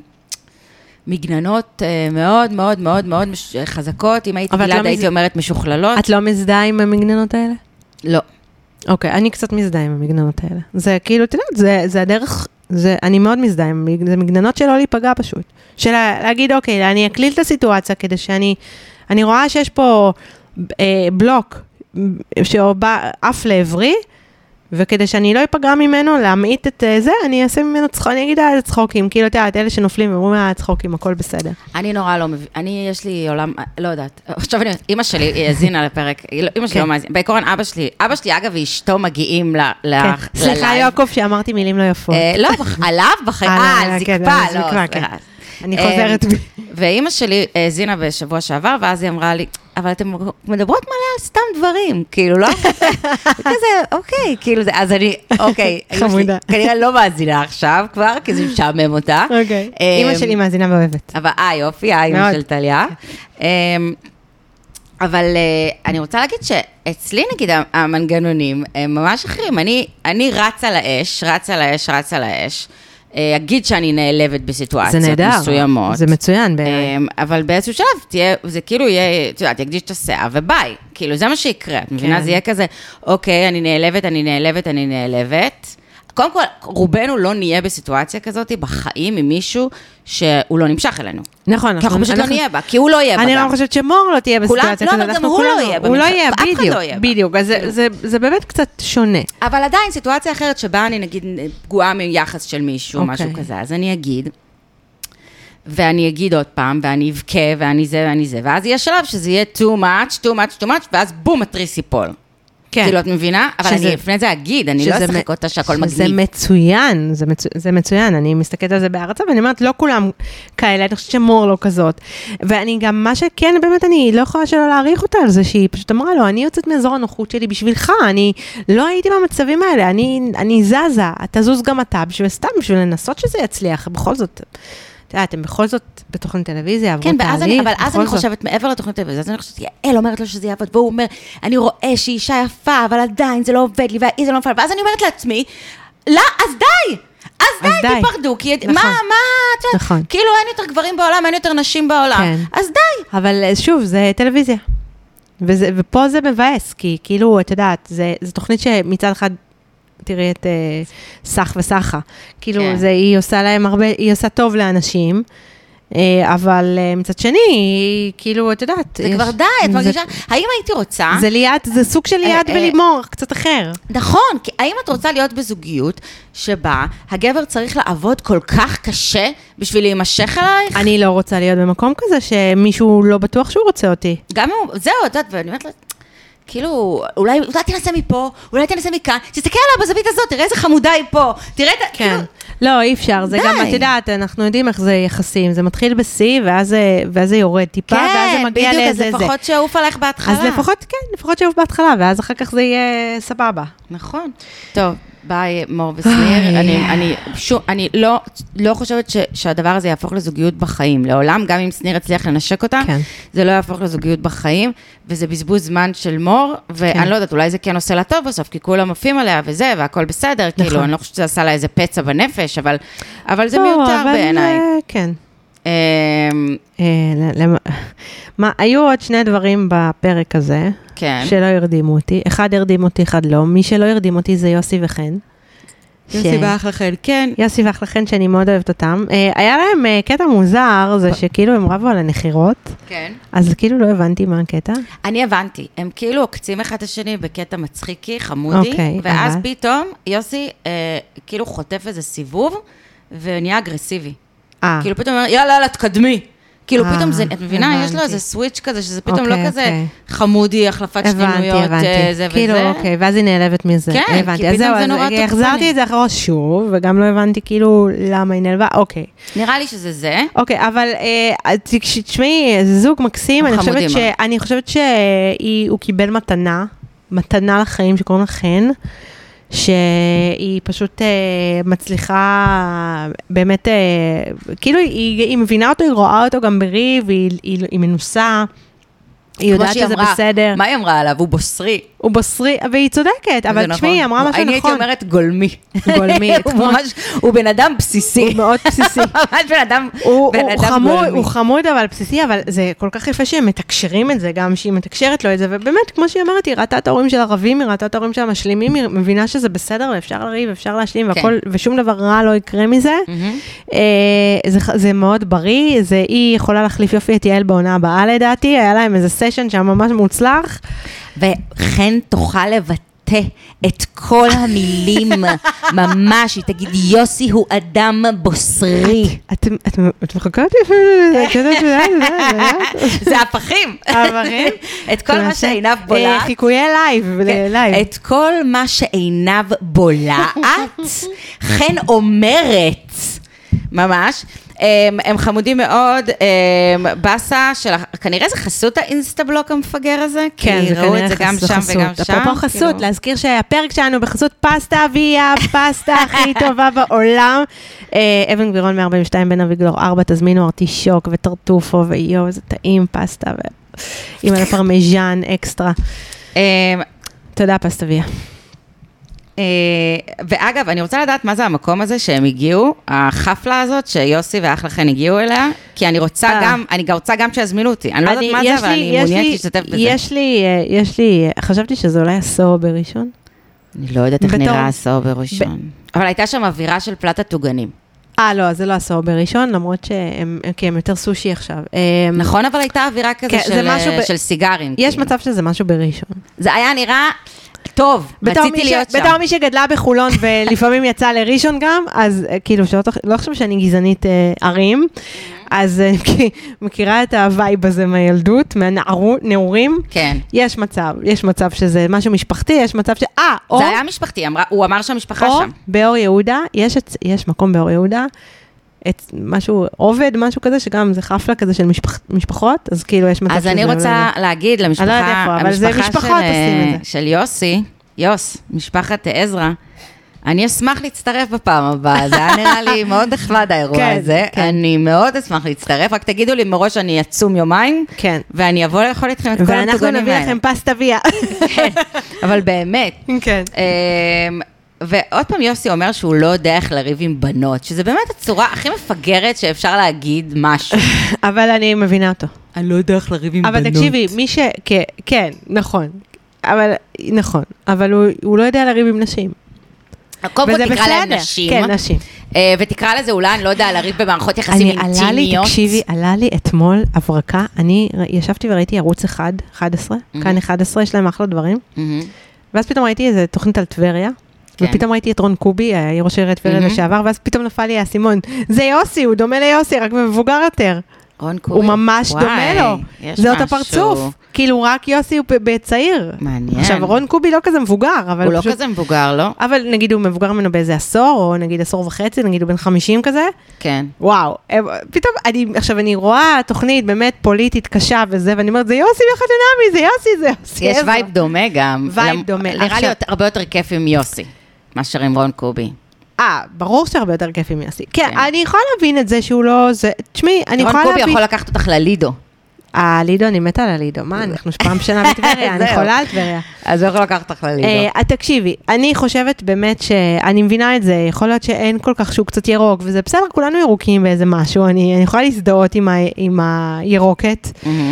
מגננות מאוד מאוד מאוד מאוד חזקות, אם הייתי גלעד הייתי אומרת משוכללות. את לא מזדהה עם המגננות האלה? לא. אוקיי, אני קצת מזדהה עם המגננות האלה. זה כאילו, אתה יודעת, זה הדרך, אני מאוד מזדהה, זה מגננות שלא להיפגע פשוט. של להגיד, אוקיי, אני אקליל את הסיטואציה כדי שאני, אני רואה שיש פה בלוק שבא אף לעברי, וכדי שאני לא אפגע ממנו, להמעיט את זה, אני אעשה ממנו צחוק, אני אגיד על צחוקים, כאילו, אתה יודעת, אלה שנופלים ואומרים על צחוקים, הכל בסדר. אני נורא לא מבין, אני, יש לי עולם, לא יודעת, עכשיו אני, אמא שלי, היא הזינה לפרק, אמא שלי לא מאזינה, בעיקרון אבא שלי, אבא שלי, אגב, ואשתו מגיעים ללייב. סליחה, יעקב, שאמרתי מילים לא יפות. לא, עליו, בחיים, אה, זקפה, לא, אני חוזרת בי. ואמא שלי הזינה בשבוע שעבר, ואז היא אמרה לי, אבל אתם מדברות מלא על סתם דברים, כאילו, לא? כזה, אוקיי, כאילו זה, אז אני, אוקיי, חמודה. כנראה לא מאזינה עכשיו כבר, כי זה משעמם אותה. אוקיי, אמא שלי מאזינה ואוהבת. אבל, אה, יופי, האמא של טליה. אבל אני רוצה להגיד שאצלי, נגיד, המנגנונים הם ממש אחרים. אני רצה לאש, רצה לאש, רצה לאש. אגיד שאני נעלבת בסיטואציות מסוימות. זה מצוין בעיניי. אבל באיזשהו שלב, תהיה, זה כאילו יהיה, את יודעת, יקדיש את הסעה, וביי. כאילו, זה מה שיקרה. את מבינה? זה יהיה כזה, אוקיי, אני נעלבת, אני נעלבת, אני נעלבת. קודם כל, רובנו לא נהיה בסיטואציה כזאת בחיים עם מישהו שהוא לא נמשך אלינו. נכון. כי אנחנו פשוט לא נהיה בה, כי הוא לא יהיה בה. אני גם חושבת שמור לא תהיה בסיטואציה כזאת. לא, גם הוא לא יהיה בה. הוא לא יהיה, בדיוק. בדיוק, אז זה באמת קצת שונה. אבל עדיין סיטואציה אחרת שבה אני נגיד פגועה מיחס של מישהו, משהו כזה, אז אני אגיד, ואני אגיד עוד פעם, ואני אבכה, ואני זה ואני זה, ואז יהיה שלב שזה יהיה too much, too much, too much, ואז בום, התריס ייפול. כן. כאילו, את מבינה? אבל אני לפני זה אגיד, אני לא אשחק אותה שהכל מגניב. זה מצוין, זה מצוין, אני מסתכלת על זה בהרצה, ואני אומרת, לא כולם כאלה, אני חושבת שמור לא כזאת. ואני גם, מה שכן, באמת, אני לא יכולה שלא להעריך אותה על זה, שהיא פשוט אמרה לו, אני יוצאת מאזור הנוחות שלי בשבילך, אני לא הייתי במצבים האלה, אני זזה, תזוז גם אתה, בשביל סתם, בשביל לנסות שזה יצליח, בכל זאת. אתם בכל זאת בתוכנית טלוויזיה, כן, אבל אז אני חושבת, מעבר לתוכנית טלוויזיה, אז אני חושבת, יעל אומרת לו שזה יעבוד, והוא אומר, אני רואה שהיא אישה יפה, אבל עדיין זה לא עובד לי, והיא זה לא נפל, ואז אני אומרת לעצמי, לא, אז די! אז די, תיפרדו, כי מה, מה, כאילו אין יותר גברים בעולם, אין יותר נשים בעולם, אז די. אבל שוב, זה טלוויזיה. ופה זה מבאס, כי כאילו, את יודעת, זו תוכנית שמצד אחד, תראי את סך וסחה. כאילו, זה, היא עושה להם הרבה, היא עושה טוב לאנשים, אבל מצד שני, היא, כאילו, את יודעת. זה כבר די, את מרגישה, האם הייתי רוצה? זה ליד, זה סוג של ליד ולימור, קצת אחר. נכון, כי האם את רוצה להיות בזוגיות, שבה הגבר צריך לעבוד כל כך קשה, בשביל להימשך אלייך? אני לא רוצה להיות במקום כזה, שמישהו לא בטוח שהוא רוצה אותי. גם הוא, זהו, את יודעת, ואני אומרת לה, כאילו, אולי, אולי תנסה מפה, אולי תנסה מכאן, תסתכל עליו בזווית הזאת, תראה איזה חמודה היא פה, תראה את, כן. כאילו... לא, אי אפשר, זה די. גם, את יודעת, אנחנו יודעים איך זה יחסים, זה מתחיל ב-C, ואז, ואז זה יורד טיפה, כן, ואז זה מגיע בדיוק, לאיזה... אז לפחות שעוף עליך בהתחלה. אז לפחות, כן, לפחות שעוף בהתחלה, ואז אחר כך זה יהיה סבבה. נכון. טוב. ביי, מור ושניר, אני, אני, שוב, אני לא, לא חושבת ש, שהדבר הזה יהפוך לזוגיות בחיים, לעולם, גם אם שניר הצליח לנשק אותה, כן. זה לא יהפוך לזוגיות בחיים, וזה בזבוז זמן של מור, ואני כן. לא יודעת, אולי זה כן עושה לה טוב בסוף, כי כולם עפים עליה וזה, והכל בסדר, נכון. כאילו, אני לא חושבת שזה עשה לה איזה פצע בנפש, אבל, אבל זה לא, מיותר אבל בעיניי. כן. מה, היו עוד שני דברים בפרק הזה, שלא הרדימו אותי. אחד הרדים אותי, אחד לא. מי שלא הרדים אותי זה יוסי וחן. יוסי ואחלה חן, כן. יוסי ואחלה חן, שאני מאוד אוהבת אותם. היה להם קטע מוזר, זה שכאילו הם רבו על הנחירות. כן. אז כאילו לא הבנתי מה הקטע. אני הבנתי. הם כאילו עוקצים אחד השני בקטע מצחיקי, חמודי, ואז פתאום יוסי כאילו חוטף איזה סיבוב, ונהיה אגרסיבי. כאילו פתאום אומר, יאללה, יאללה, תקדמי. כאילו פתאום זה, את מבינה, יש לו איזה סוויץ' כזה, שזה פתאום לא כזה חמודי, החלפת שתינויות, זה וזה. כאילו, אוקיי, ואז היא נעלבת מזה. כן, כי פתאום זה נורא תוקפני. החזרתי את זה אחרי שוב, וגם לא הבנתי כאילו למה היא נעלבה, אוקיי. נראה לי שזה זה. אוקיי, אבל תשמעי, זה זוג מקסים, אני חושבת שהוא קיבל מתנה, מתנה לחיים שקוראים לה חן, שהיא פשוט uh, מצליחה, באמת, uh, כאילו היא, היא מבינה אותו, היא רואה אותו גם בריב, היא, היא, היא מנוסה, היא יודעת שזה אמרה, בסדר. מה היא אמרה עליו? הוא בוסרי. הוא בוסרי, והיא צודקת, אבל תשמעי, היא אמרה משהו נכון. אני הייתי אומרת גולמי. גולמי. הוא ממש, הוא בן אדם בסיסי. הוא מאוד בסיסי. ממש בן אדם, הוא, בן הוא אדם חמוד, גולמי. הוא חמוד אבל בסיסי, אבל זה כל כך יפה שהם מתקשרים את זה, גם שהיא מתקשרת לו את זה, ובאמת, כמו שהיא אומרת, היא ראתה את ההורים של ערבים, היא ראתה את ההורים של המשלימים, היא מבינה שזה בסדר, ואפשר לריב, אפשר להשלים, והכל, ושום דבר רע לא יקרה מזה. זה, זה מאוד בריא, זה, היא יכולה להחליף יופי את יעל בעונה הבאה, לדעתי, היה להם איזה סשן שהיה ממש מוצלח. וכן תוכל לבטא את כל המילים ממש, היא תגיד, יוסי הוא אדם בוסרי. את מחכה אותי? זה הפכים. הפכים? את כל מה שעיניו בולעת. חיקויי לייב. את כל מה שעיניו בולעת, כן אומרת. ממש. הם חמודים מאוד, בסה של, כנראה זה חסות האינסטבלוק המפגר הזה? כן, זה כנראה חסות. אפרופו חסות, להזכיר שהפרק שלנו בחסות פסטה אביה, פסטה הכי טובה בעולם. אבן גבירון מאה ארבעים ושתיים בין אביגדור ארבע, תזמינו ארטישוק וטרטופו ויו, איזה טעים פסטה, עם הפרמיז'ן אקסטרה. תודה פסטה אביה. ואגב, אני רוצה לדעת מה זה המקום הזה שהם הגיעו, החפלה הזאת שיוסי ואחלה חן הגיעו אליה, כי אני רוצה גם, אני רוצה גם שיזמינו אותי. אני לא יודעת מה זה, אבל אני מעוניינת להשתתף בזה. יש לי, יש לי, חשבתי שזה אולי עשור בראשון. אני לא יודעת איך נראה עשור בראשון. אבל הייתה שם אווירה של פלטת טוגנים. אה, לא, זה לא עשור בראשון, למרות שהם כי הם יותר סושי עכשיו. נכון, אבל הייתה אווירה כזה של סיגרים. יש מצב שזה משהו בראשון. זה היה נראה טוב, רציתי להיות שם. בתור מי שגדלה בחולון ולפעמים יצא לראשון גם, אז כאילו, לא חושב שאני גזענית ערים, אז אני מכירה את הווייב הזה מהילדות, מהנעורים. כן. יש מצב, יש מצב שזה משהו משפחתי, יש מצב ש... אה, או... זה היה משפחתי, הוא אמר שהמשפחה שם. או באור יהודה, יש מקום באור יהודה, משהו עובד, משהו כזה, שגם זה חפלה כזה של משפחות, אז כאילו יש מצב שזה... אז אני רוצה להגיד למשפחה, המשפחה של יוסי, יוס, משפחת עזרא, אני אשמח להצטרף בפעם הבאה, זה היה נראה לי מאוד נחמד האירוע הזה, אני מאוד אשמח להצטרף, רק תגידו לי מראש שאני אצום יומיים, ואני אבוא לאכול איתכם את כל הטוגנים האלה. ואנחנו נביא לכם פסטה ויה. אבל באמת. כן. ועוד פעם יוסי אומר שהוא לא יודע איך לריב עם בנות, שזה באמת הצורה הכי מפגרת שאפשר להגיד משהו. אבל אני מבינה אותו. אני לא יודע איך לריב עם בנות. אבל תקשיבי, מי ש... כן, נכון. אבל, נכון. אבל הוא לא יודע לריב עם נשים. קודם כל תקרא להם נשים. כן, נשים. ותקרא לזה אולי, אני לא יודע, לריב במערכות יחסים אינטימיות. תקשיבי, עלה לי אתמול הברקה, אני ישבתי וראיתי ערוץ אחד, אחד עשרה, כאן אחד עשרה, יש להם אחלה דברים. ואז פתאום ראיתי איזה תוכנית על טבריה, ופתאום ראיתי את רון קובי, ראש עיריית טבריה לשעבר, ואז פתאום נפל לי האסימון. זה יוסי, הוא דומה ליוסי, רק מבוגר יותר. רון קובי. הוא ממש דומה לו. זה אותו פרצוף. כאילו רק יוסי הוא בצעיר. מעניין. עכשיו, רון קובי לא כזה מבוגר, אבל הוא לא כזה מבוגר, לא? אבל נגיד הוא מבוגר ממנו באיזה עשור, או נגיד עשור וחצי, נגיד הוא בן חמישים כזה. כן. וואו. פתאום, אני, עכשיו אני רואה תוכנית באמת פוליטית קשה וזה, ואני אומרת, זה יוסי בחתונמי, זה יוסי, זה יוסי. יש וייב דומה גם. וייב דומה. נראה לי הרבה יותר כיף עם יוסי, מאשר עם רון קובי. אה, ברור שהרבה יותר כיף עם יוסי. כן, אני יכולה להבין את זה שהוא לא... תשמעי, אני יכולה להבין... רון קובי יכול לקחת אותך ללידו. אה, לידו, אני מתה על הלידו. מה, אנחנו שפעם שנה בטבריה, אני יכולה על טבריה. אז הוא יכול לקחת אותך ללידו. תקשיבי, אני חושבת באמת שאני מבינה את זה, יכול להיות שאין כל כך שהוא קצת ירוק, וזה בסדר, כולנו ירוקים באיזה משהו, אני יכולה להזדהות עם הירוקת.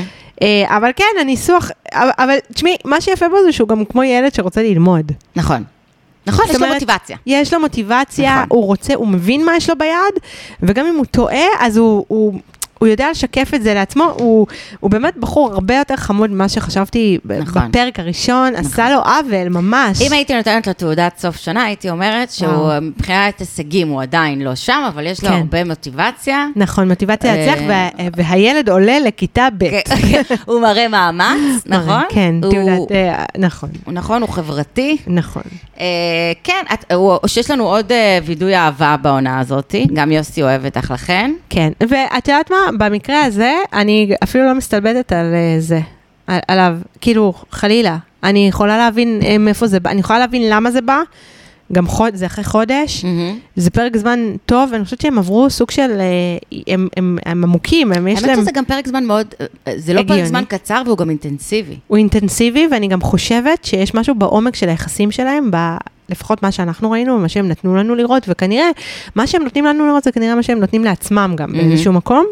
אבל כן, הניסוח... אבל תשמעי, מה שיפה בו זה שהוא גם כמו ילד שרוצה ללמוד. נכון. נכון, יש לו מוטיבציה. יש לו מוטיבציה, הוא רוצה, הוא מבין מה יש לו ביד, וגם אם הוא טועה, אז הוא, הוא, הוא יודע לשקף את זה לעצמו, הוא, הוא באמת בחור הרבה יותר חמוד ממה שחשבתי נכון. בפרק הראשון, נכון. עשה לו עוול, ממש. אם הייתי נותנת לו תעודת סוף שנה, הייתי אומרת שהוא מבחינת הישגים, הוא עדיין לא שם, אבל יש לו כן. הרבה מוטיבציה. נכון, מוטיבציה להצליח, וה, והילד עולה לכיתה ב'. הוא מראה מאמץ, נכון? כן, תעודת, נכון. הוא נכון, הוא חברתי. נכון. כן, שיש לנו עוד וידוי אהבה בעונה הזאת, גם יוסי אוהב אותך לכן. כן, ואת יודעת מה? במקרה הזה, אני אפילו לא מסתלבטת על זה, עליו, כאילו, חלילה. אני יכולה להבין מאיפה זה בא, אני יכולה להבין למה זה בא, גם חוד, זה אחרי חודש, זה פרק זמן טוב, ואני חושבת שהם עברו סוג של, הם, הם, הם עמוקים, הם יש להם... האמת שזה גם פרק זמן מאוד, זה לא פרק זמן קצר, והוא גם אינטנסיבי. הוא אינטנסיבי, ואני גם חושבת שיש משהו בעומק של היחסים שלהם, ב... לפחות מה שאנחנו ראינו, מה שהם נתנו לנו לראות, וכנראה, מה שהם נותנים לנו לראות, זה כנראה מה שהם נותנים לעצמם גם, באיזשהו מקום.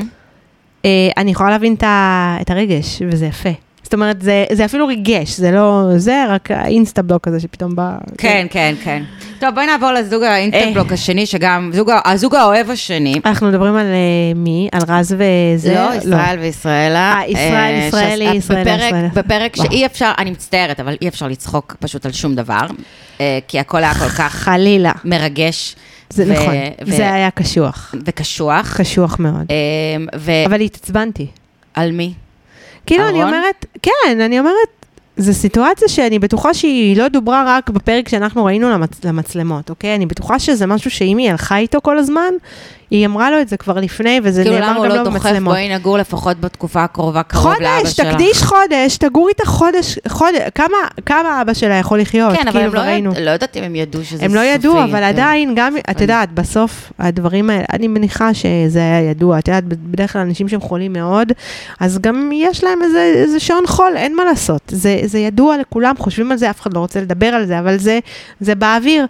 אני יכולה להבין את הרגש, וזה יפה. זאת אומרת, זה אפילו ריגש, זה לא זה, רק האינסטבלוק הזה שפתאום בא... כן, כן, כן. טוב, בואי נעבור לזוג האינסטבלוק השני, שגם, הזוג האוהב השני. אנחנו מדברים על מי? על רז וזה? לא, ישראל וישראלה. אה, ישראל, ישראלי, ישראל, ישראל. בפרק שאי אפשר, אני מצטערת, אבל אי אפשר לצחוק פשוט על שום דבר, כי הכל היה כל כך... חלילה. מרגש. זה נכון, זה היה קשוח. וקשוח. קשוח מאוד. אבל התעצבנתי. על מי? כאילו אני אומרת, כן, אני אומרת, זו סיטואציה שאני בטוחה שהיא לא דוברה רק בפרק שאנחנו ראינו למצ... למצלמות, אוקיי? אני בטוחה שזה משהו שאם היא הלכה איתו כל הזמן, היא אמרה לו את זה כבר לפני, וזה נאמר גם לא במצלמות. כאילו למה הוא לא דוחף, בואי נגור לפחות בתקופה הקרובה קרוב לאבא שלה. חודש, תקדיש חודש, תגור איתה חודש, חודש, כמה, כמה אבא שלה יכול לחיות? כן, אבל הם לא, יד, לא יודעת אם הם ידעו שזה סופי. הם לא ידעו, אבל עדיין, גם, את יודעת, בסוף הדברים האלה, אני מניחה שזה היה ידוע, את יודעת, בדרך כלל אנשים שהם חולים מאוד, אז גם יש להם איזה, איזה שעון חול, אין מה לעשות. זה, זה ידוע לכולם, חושבים על זה, אף אחד לא רוצה לדבר על זה, אבל זה, זה באוויר.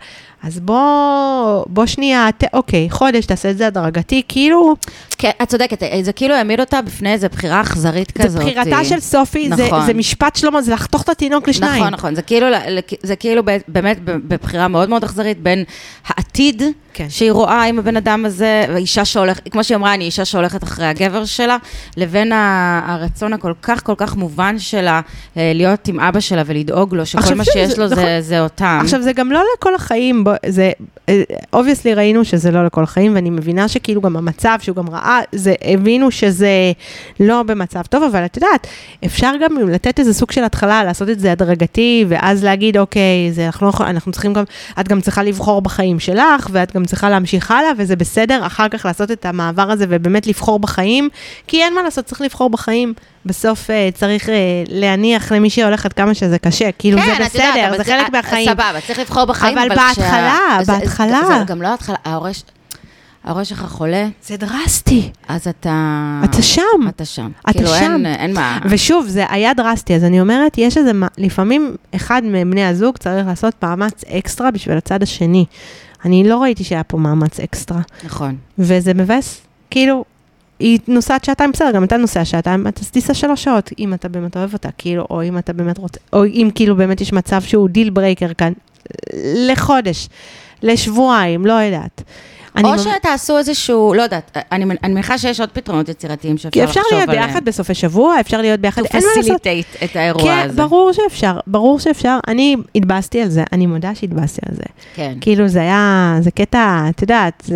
אז בוא, בוא שנייה, ת, אוקיי, חודש, תעשה את זה הדרגתי, כאילו... כן, את צודקת, זה כאילו העמיד אותה בפני איזו בחירה אכזרית כזאת. זה בחירתה של סופי, נכון. זה, זה משפט שלמה, זה לחתוך את התינוק לשניים. נכון, נכון, זה כאילו, זה כאילו באמת בבחירה מאוד מאוד אכזרית בין העתיד, כן. שהיא רואה עם הבן אדם הזה, ואישה שהולכת, כמו שהיא אמרה, אני אישה שהולכת אחרי הגבר שלה, לבין הרצון הכל כך, כל כך מובן שלה, להיות עם אבא שלה ולדאוג לו, שכל מה שיש לו זה, זה אותם. עכשיו, זה גם לא לכל החיים, זה, obviously ראינו שזה לא לכל החיים, ואני מבינה שכאילו גם המצב שהוא גם ראה, זה, הבינו שזה לא במצב טוב, אבל את יודעת, אפשר גם לתת איזה סוג של התחלה, לעשות את זה הדרגתי, ואז להגיד, אוקיי, זה, אנחנו, אנחנו צריכים גם, את גם צריכה לבחור בחיים שלך, ואת גם צריכה להמשיך הלאה, וזה בסדר, אחר כך לעשות את המעבר הזה, ובאמת לבחור בחיים, כי אין מה לעשות, צריך לבחור בחיים. בסוף צריך להניח למי שהולך עד כמה שזה קשה, כאילו זה בסדר, זה חלק מהחיים. סבבה, צריך לבחור בחיים, אבל בהתחלה, בהתחלה. זה גם לא התחלה, ההורה שלך חולה. זה דרסטי. אז אתה... אתה שם. אתה שם. אתה כאילו שם. אין מה... ושוב, זה היה דרסטי, אז אני אומרת, יש איזה, לפעמים אחד מבני הזוג צריך לעשות מאמץ אקסטרה בשביל הצד השני. אני לא ראיתי שהיה פה מאמץ אקסטרה. נכון. וזה מבאס, כאילו, היא נוסעת שעתיים, בסדר, גם אתה נוסע שעתיים, אתה תיסע שלוש שעות, אם אתה באמת אוהב אותה, כאילו, או אם אתה באמת רוצה, או אם כאילו באמת יש מצב שהוא דיל ברייקר כאן, לחודש, לשבועיים, לא יודעת. או שתעשו איזשהו, לא יודעת, אני מניחה שיש עוד פתרונות יצירתיים שאפשר לחשוב עליהם. כי אפשר להיות ביחד בסופי שבוע, אפשר להיות ביחד, אין מה לעשות. פסיליטייט את האירוע הזה. כן, ברור שאפשר, ברור שאפשר. אני התבאסתי על זה, אני מודה שהתבאסתי על זה. כן. כאילו זה היה, זה קטע, את יודעת,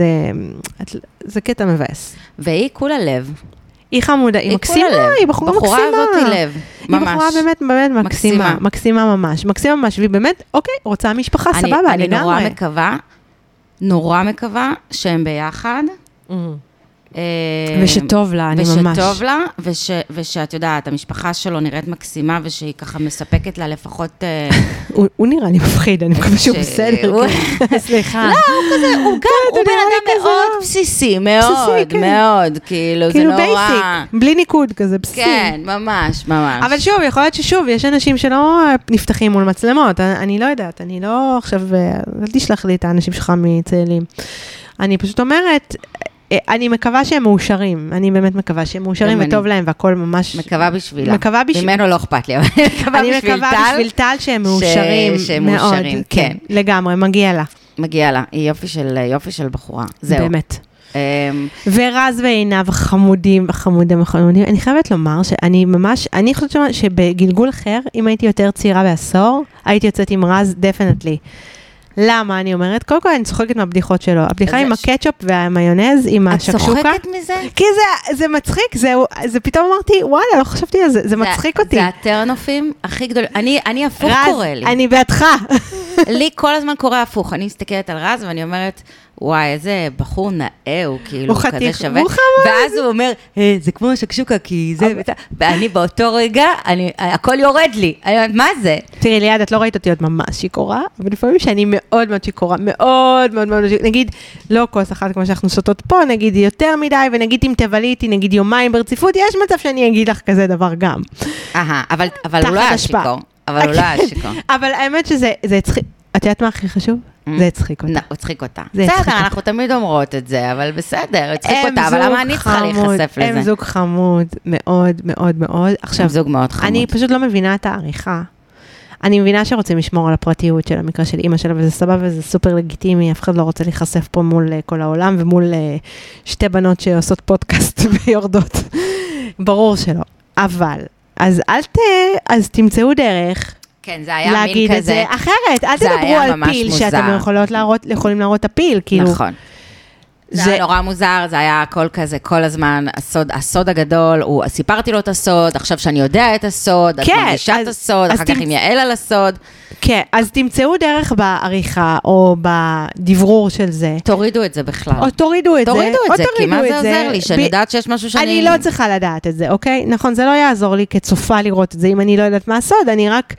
זה קטע מבאס. והיא כולה לב. היא חמודה, היא מקסימה, היא בחורה מקסימה. בחורה הזאת היא לב, ממש. היא בחורה באמת, באמת מקסימה, מקסימה ממש, מקסימה ממש, והיא באמת, אוקיי, רוצה משפחה, סבבה, לגמרי. אני נורא מקווה, נורא מקווה שהם ביחד. ושטוב לה, אני ממש. ושטוב לה, ושאת יודעת, המשפחה שלו נראית מקסימה, ושהיא ככה מספקת לה לפחות... הוא נראה לי מפחיד, אני מקווה שהוא בסדר. סליחה. לא, הוא כזה, הוא גם, הוא בן אדם מאוד בסיסי, מאוד, מאוד, כאילו, זה נורא... כאילו בייסיק, בלי ניקוד כזה, בסיסי. כן, ממש, ממש. אבל שוב, יכול להיות ששוב, יש אנשים שלא נפתחים מול מצלמות, אני לא יודעת, אני לא עכשיו, אל תשלח לי את האנשים שלך מצאלים. אני פשוט אומרת, אני מקווה שהם מאושרים, אני באמת מקווה שהם מאושרים וטוב להם, והכל ממש... מקווה בשבילה. מקווה בשבילה. ממנו לא אכפת לי, אבל אני מקווה בשביל טל שהם מאושרים מאוד. כן, לגמרי, מגיע לה. מגיע לה, היא יופי של, יופי של בחורה. זהו. באמת. ורז ועיניו החמודים, החמודים, החמודים. אני חייבת לומר שאני ממש, אני חושבת שבגלגול אחר, אם הייתי יותר צעירה בעשור, הייתי יוצאת עם רז דפנטלי. למה אני אומרת? קודם כל אני צוחקת מהבדיחות שלו. הבדיחה עם הקטשופ והמיונז, עם השקשוקה. את צוחקת מזה? כי זה, זה מצחיק, זה, זה פתאום אמרתי, וואלה, לא חשבתי על זה, זה מצחיק אותי. זה הטרנופים הכי גדולים. אני, אני הפוך קורא לי. אני בעדך. לי כל הזמן קורא הפוך. אני מסתכלת על רז ואני אומרת, וואי, איזה בחור נאה הוא, כאילו, הוא כזה שווה. הוא חמוד. ואז הוא אומר, זה כמו השקשוקה, כי זה... ואני באותו רגע, הכל יורד לי. אני אומרת, מה זה? תראי, ליד, את לא ראית אותי עוד ממש שיקורה, אבל לפעמים שאני מאוד מאוד שיקורה, מאוד מאוד מאוד, נגיד, לא כוס אחת כמו שאנחנו שותות פה, נגיד יותר מדי, ונגיד אם תבלי איתי, נגיד יומיים ברציפות, יש מצב שאני אגיד לך כזה דבר גם. אהה, אבל הוא לא היה שיקור. אבל הוא לא היה שיקור. אבל האמת שזה, את יודעת מה הכי חשוב? זה הצחיק אותה. הוא הצחיק אותה. בסדר, אנחנו תמיד אומרות את זה, אבל בסדר, הצחיק אותה, אבל למה אני צריכה להיחשף לזה? הם זוג חמוד, מאוד, מאוד, מאוד. הם זוג מאוד חמוד. אני פשוט לא מבינה את העריכה. אני מבינה שרוצים לשמור על הפרטיות של המקרה של אמא שלה, וזה סבבה, וזה סופר לגיטימי, אף אחד לא רוצה להיחשף פה מול כל העולם, ומול שתי בנות שעושות פודקאסט ויורדות. ברור שלא. אבל, אז אל ת... אז תמצאו דרך... כן, זה היה מין כזה. זה אחרת, אל תדברו על פיל שאתם יכולות להראות, יכולים להראות את הפיל, כאילו. נכון. זה היה נורא מוזר, זה היה הכל כזה, כל הזמן, הסוד, הסוד הגדול, הוא, סיפרתי לו את הסוד, עכשיו שאני יודע את הסוד, את מרגישה את הסוד, אחר כך עם יעל על הסוד. כן, אז תמצאו דרך בעריכה, או בדברור של זה. תורידו את זה בכלל. או תורידו את זה. תורידו את זה, כי מה זה עוזר לי, שאני יודעת שיש משהו שאני... אני לא צריכה לדעת את זה, אוקיי? נכון, זה לא יעזור לי כצופה לראות את זה, אם אני לא יודעת מה הסוד, אני רק...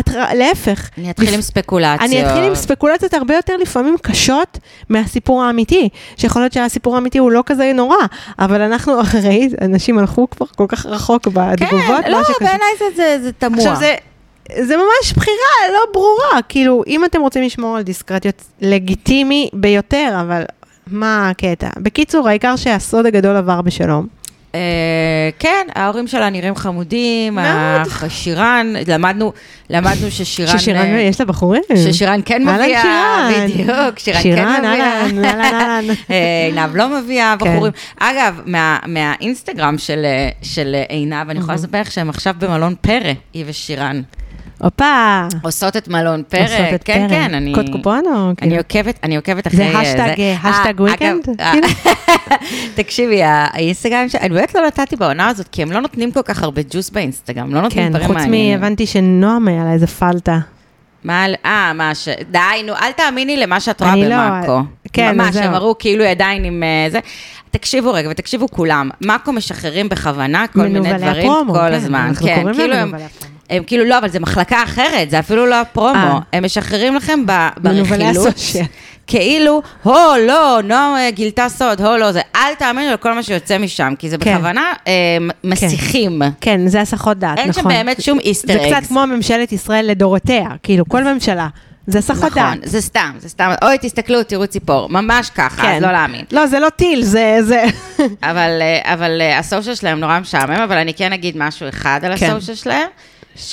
להפך. אני אתחיל עם ספקולציות. אני אתחיל עם ספקולציות הרבה יותר לפעמים קשות מהסיפור האמיתי, שיכול להיות שהסיפור האמיתי הוא לא כזה נורא, אבל אנחנו אחרי, אנשים הלכו כבר כל כך רחוק בתגובות. כן, לא, בעיניי זה תמוה. עכשיו זה, זה ממש בחירה לא ברורה, כאילו, אם אתם רוצים לשמור על דיסקרטיות לגיטימי ביותר, אבל מה הקטע? בקיצור, העיקר שהסוד הגדול עבר בשלום. כן, ההורים שלה נראים חמודים, שירן, למדנו, למדנו ששירן... ששירן יש לה בחורים. ששירן כן מביאה, בדיוק, שירן כן מביאה. עינב לא מביאה בחורים. אגב, מהאינסטגרם של עינב, אני יכולה לספר שהם עכשיו במלון פרא, היא ושירן. הופה. עושות את מלון פרק, כן, כן, אני... קוד קופון או? אני עוקבת, אני עוקבת אחרי... זה השטג, השטג וויקנד? תקשיבי, האינסטגרם, אני באמת לא נתתי בעונה הזאת, כי הם לא נותנים כל כך הרבה ג'וס באינסטגרם, לא נותנים דברים מעניינים. כן, חוץ מי, הבנתי שנועם היה לה איזה פלטה. מה, אה, מה ש... די, נו, אל תאמיני למה שאת רואה במאקו. כן, ממש, הם הראו כאילו עדיין עם זה. תקשיבו רגע, ותקשיבו כולם, מאקו משחררים בכוונה כל מיני דברים כל הזמן. כן, כאילו הם... הם כאילו לא, אבל זה מחלקה אחרת, זה אפילו לא הפרומו. הם משחררים לכם ברכילות, כאילו, הו, לא, נועם גילתה סוד, הו, לא, זה, אל תאמינו לכל מה שיוצא משם, כי זה בכוונה מסיכים. כן, זה הסחות דעת, נכון. אין שם באמת שום איסטר אגס. זה קצת כמו ממשלת ישראל לדורותיה, כאילו, כל ממשלה. זה הסחות דעת. נכון, זה סתם, זה סתם, אוי, תסתכלו, תראו ציפור, ממש ככה, אז לא להאמין. לא, זה לא טיל, זה, זה... אבל, אבל הסושיאל שלהם נורא משעמם, אבל אני כן אגיד משהו אחד על הסושיאל שלהם, ש...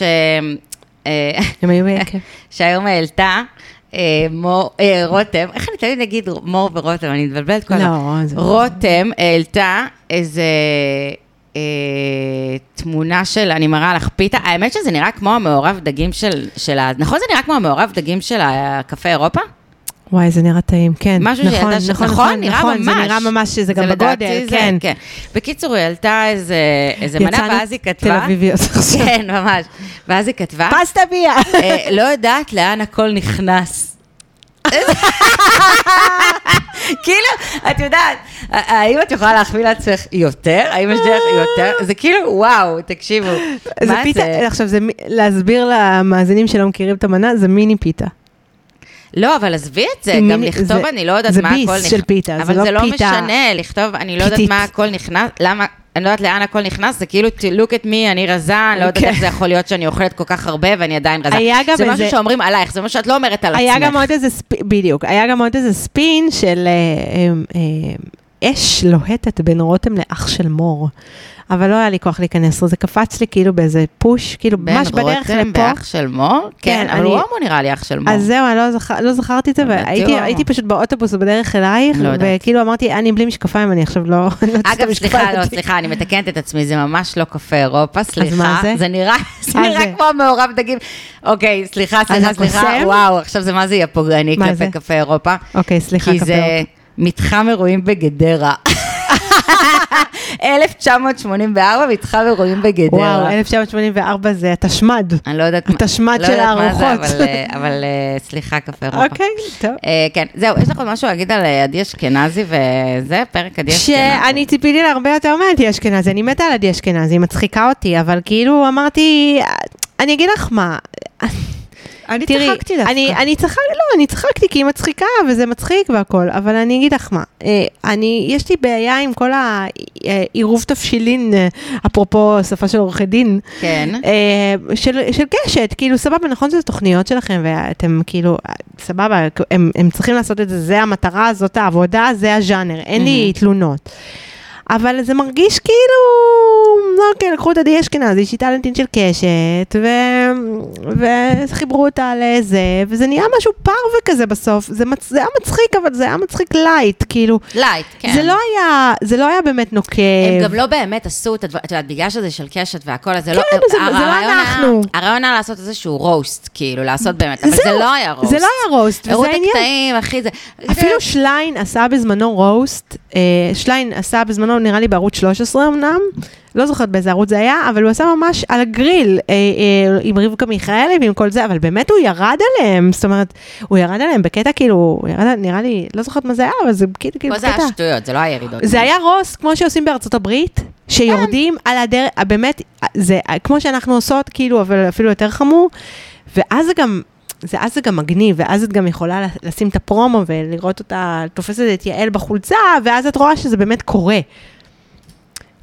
שהיום העלתה רותם, איך אני תמיד נגיד מור ורותם, אני מתבלבלת כל הזמן. רותם העלתה איזה תמונה של, אני מראה לך פיתה, האמת שזה נראה כמו המעורב דגים של, נכון זה נראה כמו המעורב דגים של הקפה אירופה? וואי, זה נראה טעים, כן. משהו נכון, נכון, נכון, נראה ממש. זה נראה ממש שזה גם בגודל, כן. בקיצור, היא העלתה איזה מנה, ואז היא כתבה. תל אביביות עכשיו. כן, ממש. ואז היא כתבה. פסטה ביה. לא יודעת לאן הכל נכנס. כאילו, את יודעת, האם את יכולה להחמיא לעצמך יותר? האם יש דרך יותר? זה כאילו, וואו, תקשיבו. זה פיתה, עכשיו, להסביר למאזינים שלא מכירים את המנה, זה מיני פיתה. לא, אבל עזבי את זה, גם לכתוב, אני לא יודעת מה הכל נכנס. זה ביס של פיתה, אבל זה לא משנה, לכתוב, אני לא יודעת מה הכל נכנס, למה, אני לא יודעת לאן הכל נכנס, זה כאילו, look at me, אני רזה, אני לא יודעת איך זה יכול להיות שאני אוכלת כל כך הרבה, ואני עדיין רזה. זה משהו שאומרים עלייך, זה מה שאת לא אומרת על עצמך. היה גם עוד איזה ספין, בדיוק, היה גם עוד איזה ספין של אש לוהטת בין רותם לאח של מור. אבל לא היה לי כוח להיכנס, זה קפץ לי כאילו באיזה פוש, כאילו ממש בדרך לפה. בין רותם באח של מור? כן, אבל הוא הומו נראה לי אח של מור. אז זהו, אני לא זכרתי את זה, והייתי פשוט באוטובוס בדרך אלייך, וכאילו אמרתי, אני בלי משקפיים, אני עכשיו לא... אגב, סליחה, לא, סליחה, אני מתקנת את עצמי, זה ממש לא קפה אירופה, סליחה. אז מה זה? זה נראה כמו מעורב דגים. אוקיי, סליחה, סליחה, סליחה, וואו, עכשיו זה מה זה יהיה פוגעני כלפי קפה אירופה. אוקיי, סליחה, כי זה מתחם אירועים בגדרה. אלף תשע מאות שמונים וארבע, מתחם אירועים בגדרה. וואו, אלף תשע מאות שמונים וארבע זה התשמד. אני לא יודעת מה. התשמד של הארוחות. אבל סליחה, קפה אירופה. אוקיי, טוב. כן, זהו, יש לך עוד משהו להגיד על עדי אשכנזי וזה, פרק עדי אשכנזי. שאני ציפיתי להרבה יותר מעדי אשכנזי, אני מתה על עדי אשכנזי, היא מצחיקה אותי, אבל כאילו אמרתי, אני אגיד לך מה, אני צחקתי דווקא. אני, אני צחק, לא, אני צחקתי כי היא מצחיקה, וזה מצחיק והכל, אבל אני אגיד לך מה, אני, יש לי בעיה עם כל העירוב תפשילין, אפרופו שפה של עורכי דין, כן. של, של קשת, כאילו סבבה, נכון שזה תוכניות שלכם, ואתם כאילו, סבבה, הם, הם צריכים לעשות את זה, זה המטרה, זאת העבודה, זה הז'אנר, אין לי תלונות. אבל זה מרגיש כאילו, אוקיי, לקחו את עדי אשכנזי, שהיא טלנטית של קשת, ו... וחיברו אותה לזה, וזה נהיה משהו פרווה כזה בסוף, זה, מצ... זה היה מצחיק, אבל זה היה מצחיק לייט, כאילו. לייט, כן. זה לא היה, זה לא היה באמת נוקב. הם גם לא באמת עשו את הדבר, את יודעת, בגלל שזה של קשת והכל, אז זה כן, לא... כן, זה, זה לא אנחנו. הרעיון היה לעשות איזשהו רוסט, כאילו, לעשות באמת, אבל זה לא היה רוסט. זה לא היה רוסט, וזה עניין. הקטעים, אחי, זה... אפילו שליין עשה בזמנו רוסט, שליין עשה בזמנו, נראה לי בערוץ שלוש עשרה אמנם, לא זוכרת באיזה ערוץ זה היה, אבל הוא עשה ממש על הגריל, אה, אה, עם רבקה מיכאלי ועם כל זה, אבל באמת הוא ירד עליהם, זאת אומרת, הוא ירד עליהם בקטע כאילו, הוא ירד, נראה לי, לא זוכרת מה זה היה, אבל זה כאילו, כאילו בקטע. פה זה היה שטויות, זה לא היה ירידות. זה היה רוס, כמו שעושים בארצות הברית, שיורדים על הדרך, באמת, זה כמו שאנחנו עושות, כאילו, אבל אפילו יותר חמור, ואז זה גם... זה אז זה גם מגניב, ואז את גם יכולה לשים את הפרומו ולראות אותה, תופסת את יעל בחולצה, ואז את רואה שזה באמת קורה.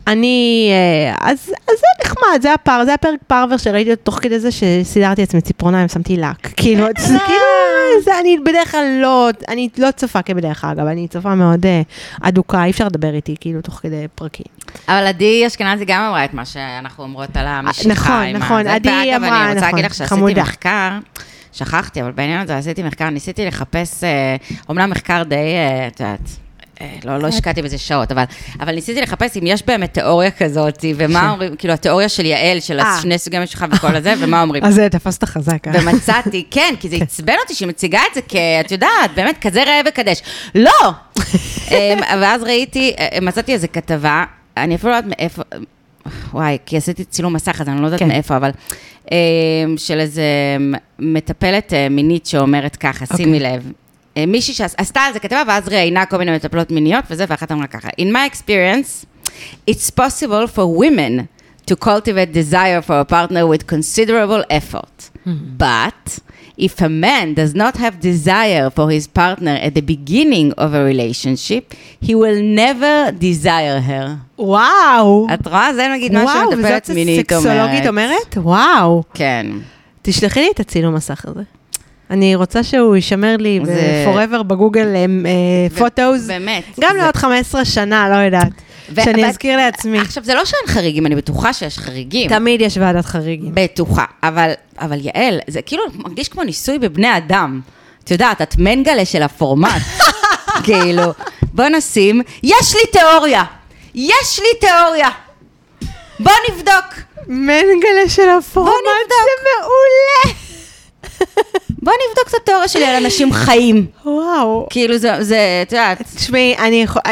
אני, אז, אז זה נחמד, זה הפר, זה הפרק פרבר שראיתי אותו תוך כדי זה שסידרתי עצמי ציפורניים, שמתי לק, כאילו, זה כאילו, זה, אני בדרך כלל לא, אני לא צופה כבדרך אגב, אני צופה מאוד אדוקה, אי אפשר לדבר איתי, כאילו, תוך כדי פרקים. אבל עדי אשכנזי גם אמרה את מה שאנחנו אומרות על המשיכה. נכון, נכון, עדי אמרה, נכון, אני רוצה להגיד לך שעשיתי מחקר, שכחתי, אבל בעניין הזה עשיתי מחקר, ניסיתי לחפש, אומנם מחקר די, את יודעת, לא, לא השקעתי בזה שעות, אבל, אבל ניסיתי לחפש אם יש באמת תיאוריה כזאת, ומה אומרים, כאילו התיאוריה של יעל, של השני סוגי משיכה וכל הזה, ומה אומרים. אז זה תפסת חזק. ומצאתי, כן, כי זה הצבן אותי שהיא מציגה את זה, כי את יודעת, באמת, כזה ראה וקדש. לא! ואז ראיתי, מצאתי איזו כתבה, אני אפילו לא יודעת מאיפה, וואי, כי עשיתי צילום מסך, אז אני לא יודעת מאיפה, אבל של איזה מטפלת מינית שאומרת ככה, שימי לב. מישהי שעשתה על זה כתבה, ואז ראיינה כל מיני מטפלות מיניות, וזה, ואחת אמרה ככה. In my experience, it's possible for women to cultivate desire for a partner with considerable effort. But if a man does not have desire for his partner at the beginning of a relationship, he will never desire her. וואו. את רואה? זה נגיד מה שמטפלת מינית אומרת. וואו, וזאת סקסולוגית אומרת? וואו. כן. תשלחי לי את הצילום מסך הזה. אני רוצה שהוא יישמר לי ב-forever בגוגל פוטוס. באמת. גם לעוד חמש עשרה שנה, לא יודעת. שאני אזכיר לעצמי. עכשיו, זה לא שאין חריגים, אני בטוחה שיש חריגים. תמיד יש ועדת חריגים. בטוחה. אבל יעל, זה כאילו מרגיש כמו ניסוי בבני אדם. את יודעת, את מנגלה של הפורמט. כאילו, בוא נשים, יש לי תיאוריה. יש לי תיאוריה. בוא נבדוק. מנגלה של הפורמט, זה מעולה. בוא נבדוק את התיאוריה שלי על אנשים חיים. וואו. כאילו זה, את יודעת. תשמעי, אני יכול...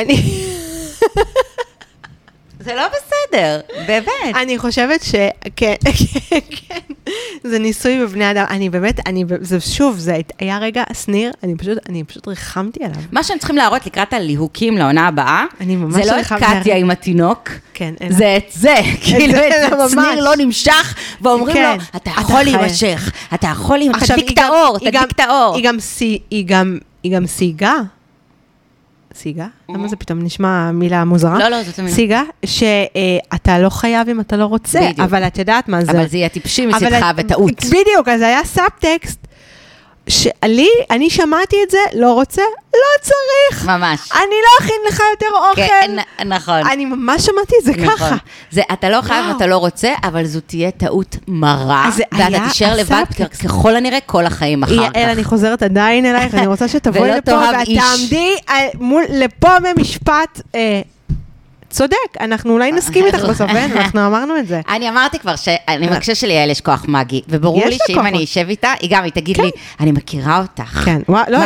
זה לא בסדר, באמת. אני חושבת ש... כן, כן, כן. זה ניסוי בבני אדם. אני באמת, אני... זה שוב, זה היה רגע סניר, אני פשוט, אני פשוט ריחמתי עליו. מה שהם צריכים להראות לקראת הליהוקים לעונה הבאה, אני ממש זה לא את קטיה עם התינוק, כן, זה את זה. כאילו, את סניר לא נמשך, ואומרים לו, אתה יכול להימשך, אתה יכול להימשך, תדליק את האור, תדליק את האור. היא גם סייגה. סיגה? למה זה פתאום נשמע מילה מוזרה? לא, לא, זאת המילה. סיגה, שאתה לא חייב אם אתה לא רוצה, אבל את יודעת מה זה. אבל זה יהיה טיפשי מצדך וטעות. בדיוק, אז היה סאבטקסט, שלי, אני שמעתי את זה, לא רוצה, לא צריך. ממש. אני לא אכין לך יותר אוכל. כן, נכון. אני ממש שמעתי את זה ככה. זה, אתה לא חייב, אתה לא רוצה, אבל זו תהיה טעות מרה, ואתה תישאר לבד, ככל הנראה, כל החיים אחר כך. יעל, אני חוזרת עדיין אלייך, אני רוצה שתבואי לפה, ואת תעמדי לפה במשפט, צודק, אנחנו אולי נסכים איתך בסוף, אנחנו אמרנו את זה. אני אמרתי כבר שאני מבקשה שלי יעל יש כוח מגי, וברור לי שאם אני אשב איתה, היא גם, היא תגיד לי, אני מכירה אותך. כן.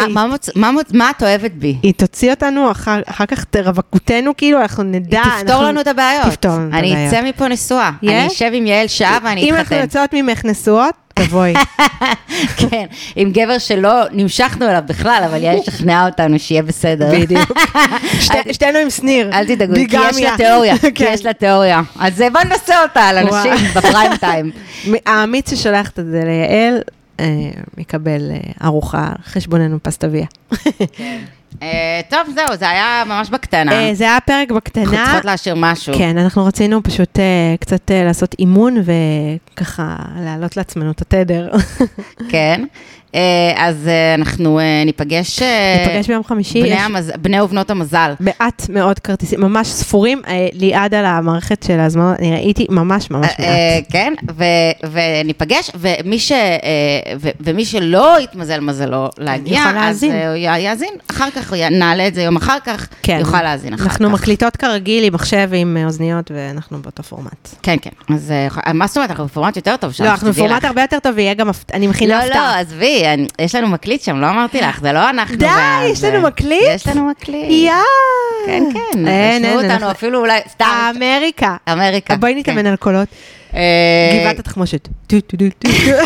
מה את אוהבת בי? היא תוציא אותנו, אחר כך תרווקותנו, כאילו, אנחנו נדע. היא תפתור לנו את הבעיות. תפתור לנו את הבעיות. אני אצא מפה נשואה. אני אשב עם יעל שעה ואני אתחתן. אם אנחנו יוצאות ממך נשואות, תבואי. כן, עם גבר שלא נמשכנו אליו בכלל, אבל יעל שכנעה אותנו שיהיה בסדר. בדיוק. שתינו עם סניר. אל תדאגו, כי יש לה תיאוריה. כי יש לה תיאוריה. אז בוא ננסה אותה על אנשים בפריים טיים. האמיץ ששולחת את זה ליעל, מקבל ארוחה, חשבוננו פסטביה. כן. טוב, זהו, זה היה ממש בקטנה. זה היה פרק בקטנה. אנחנו צריכות להשאיר משהו. כן, אנחנו רצינו פשוט קצת לעשות אימון וככה להעלות לעצמנו את התדר. כן. אז אנחנו ניפגש... ניפגש ביום חמישי. בני ובנות המזל. מעט מאוד כרטיסים, ממש ספורים, ליעד על המערכת של הזמן, אני ראיתי ממש ממש מעט. כן, וניפגש, ומי שלא יתמזל מזלו להגיע, אז הוא יאזין, אחר כך נעלה את זה יום אחר כך, יוכל להאזין אחר כך. אנחנו מקליטות כרגיל עם מחשב ועם אוזניות, ואנחנו באותו פורמט. כן, כן, אז מה זאת אומרת, אנחנו בפורמט יותר טוב. לא, אנחנו בפורמט הרבה יותר טוב, ויהיה גם, אני מכינה הפתעה. לא, לא, עזבי, יש לנו מקליט שם, לא אמרתי לך, זה לא אנחנו. די, יש לנו מקליט? יש לנו מקליט. יאה. כן, כן. תשמעו אותנו, אפילו אולי, סתם. אמריקה. אמריקה. בואי נתאמן על קולות. גבעת התחמושת.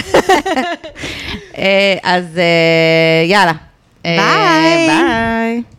אז יאללה. ביי. ביי.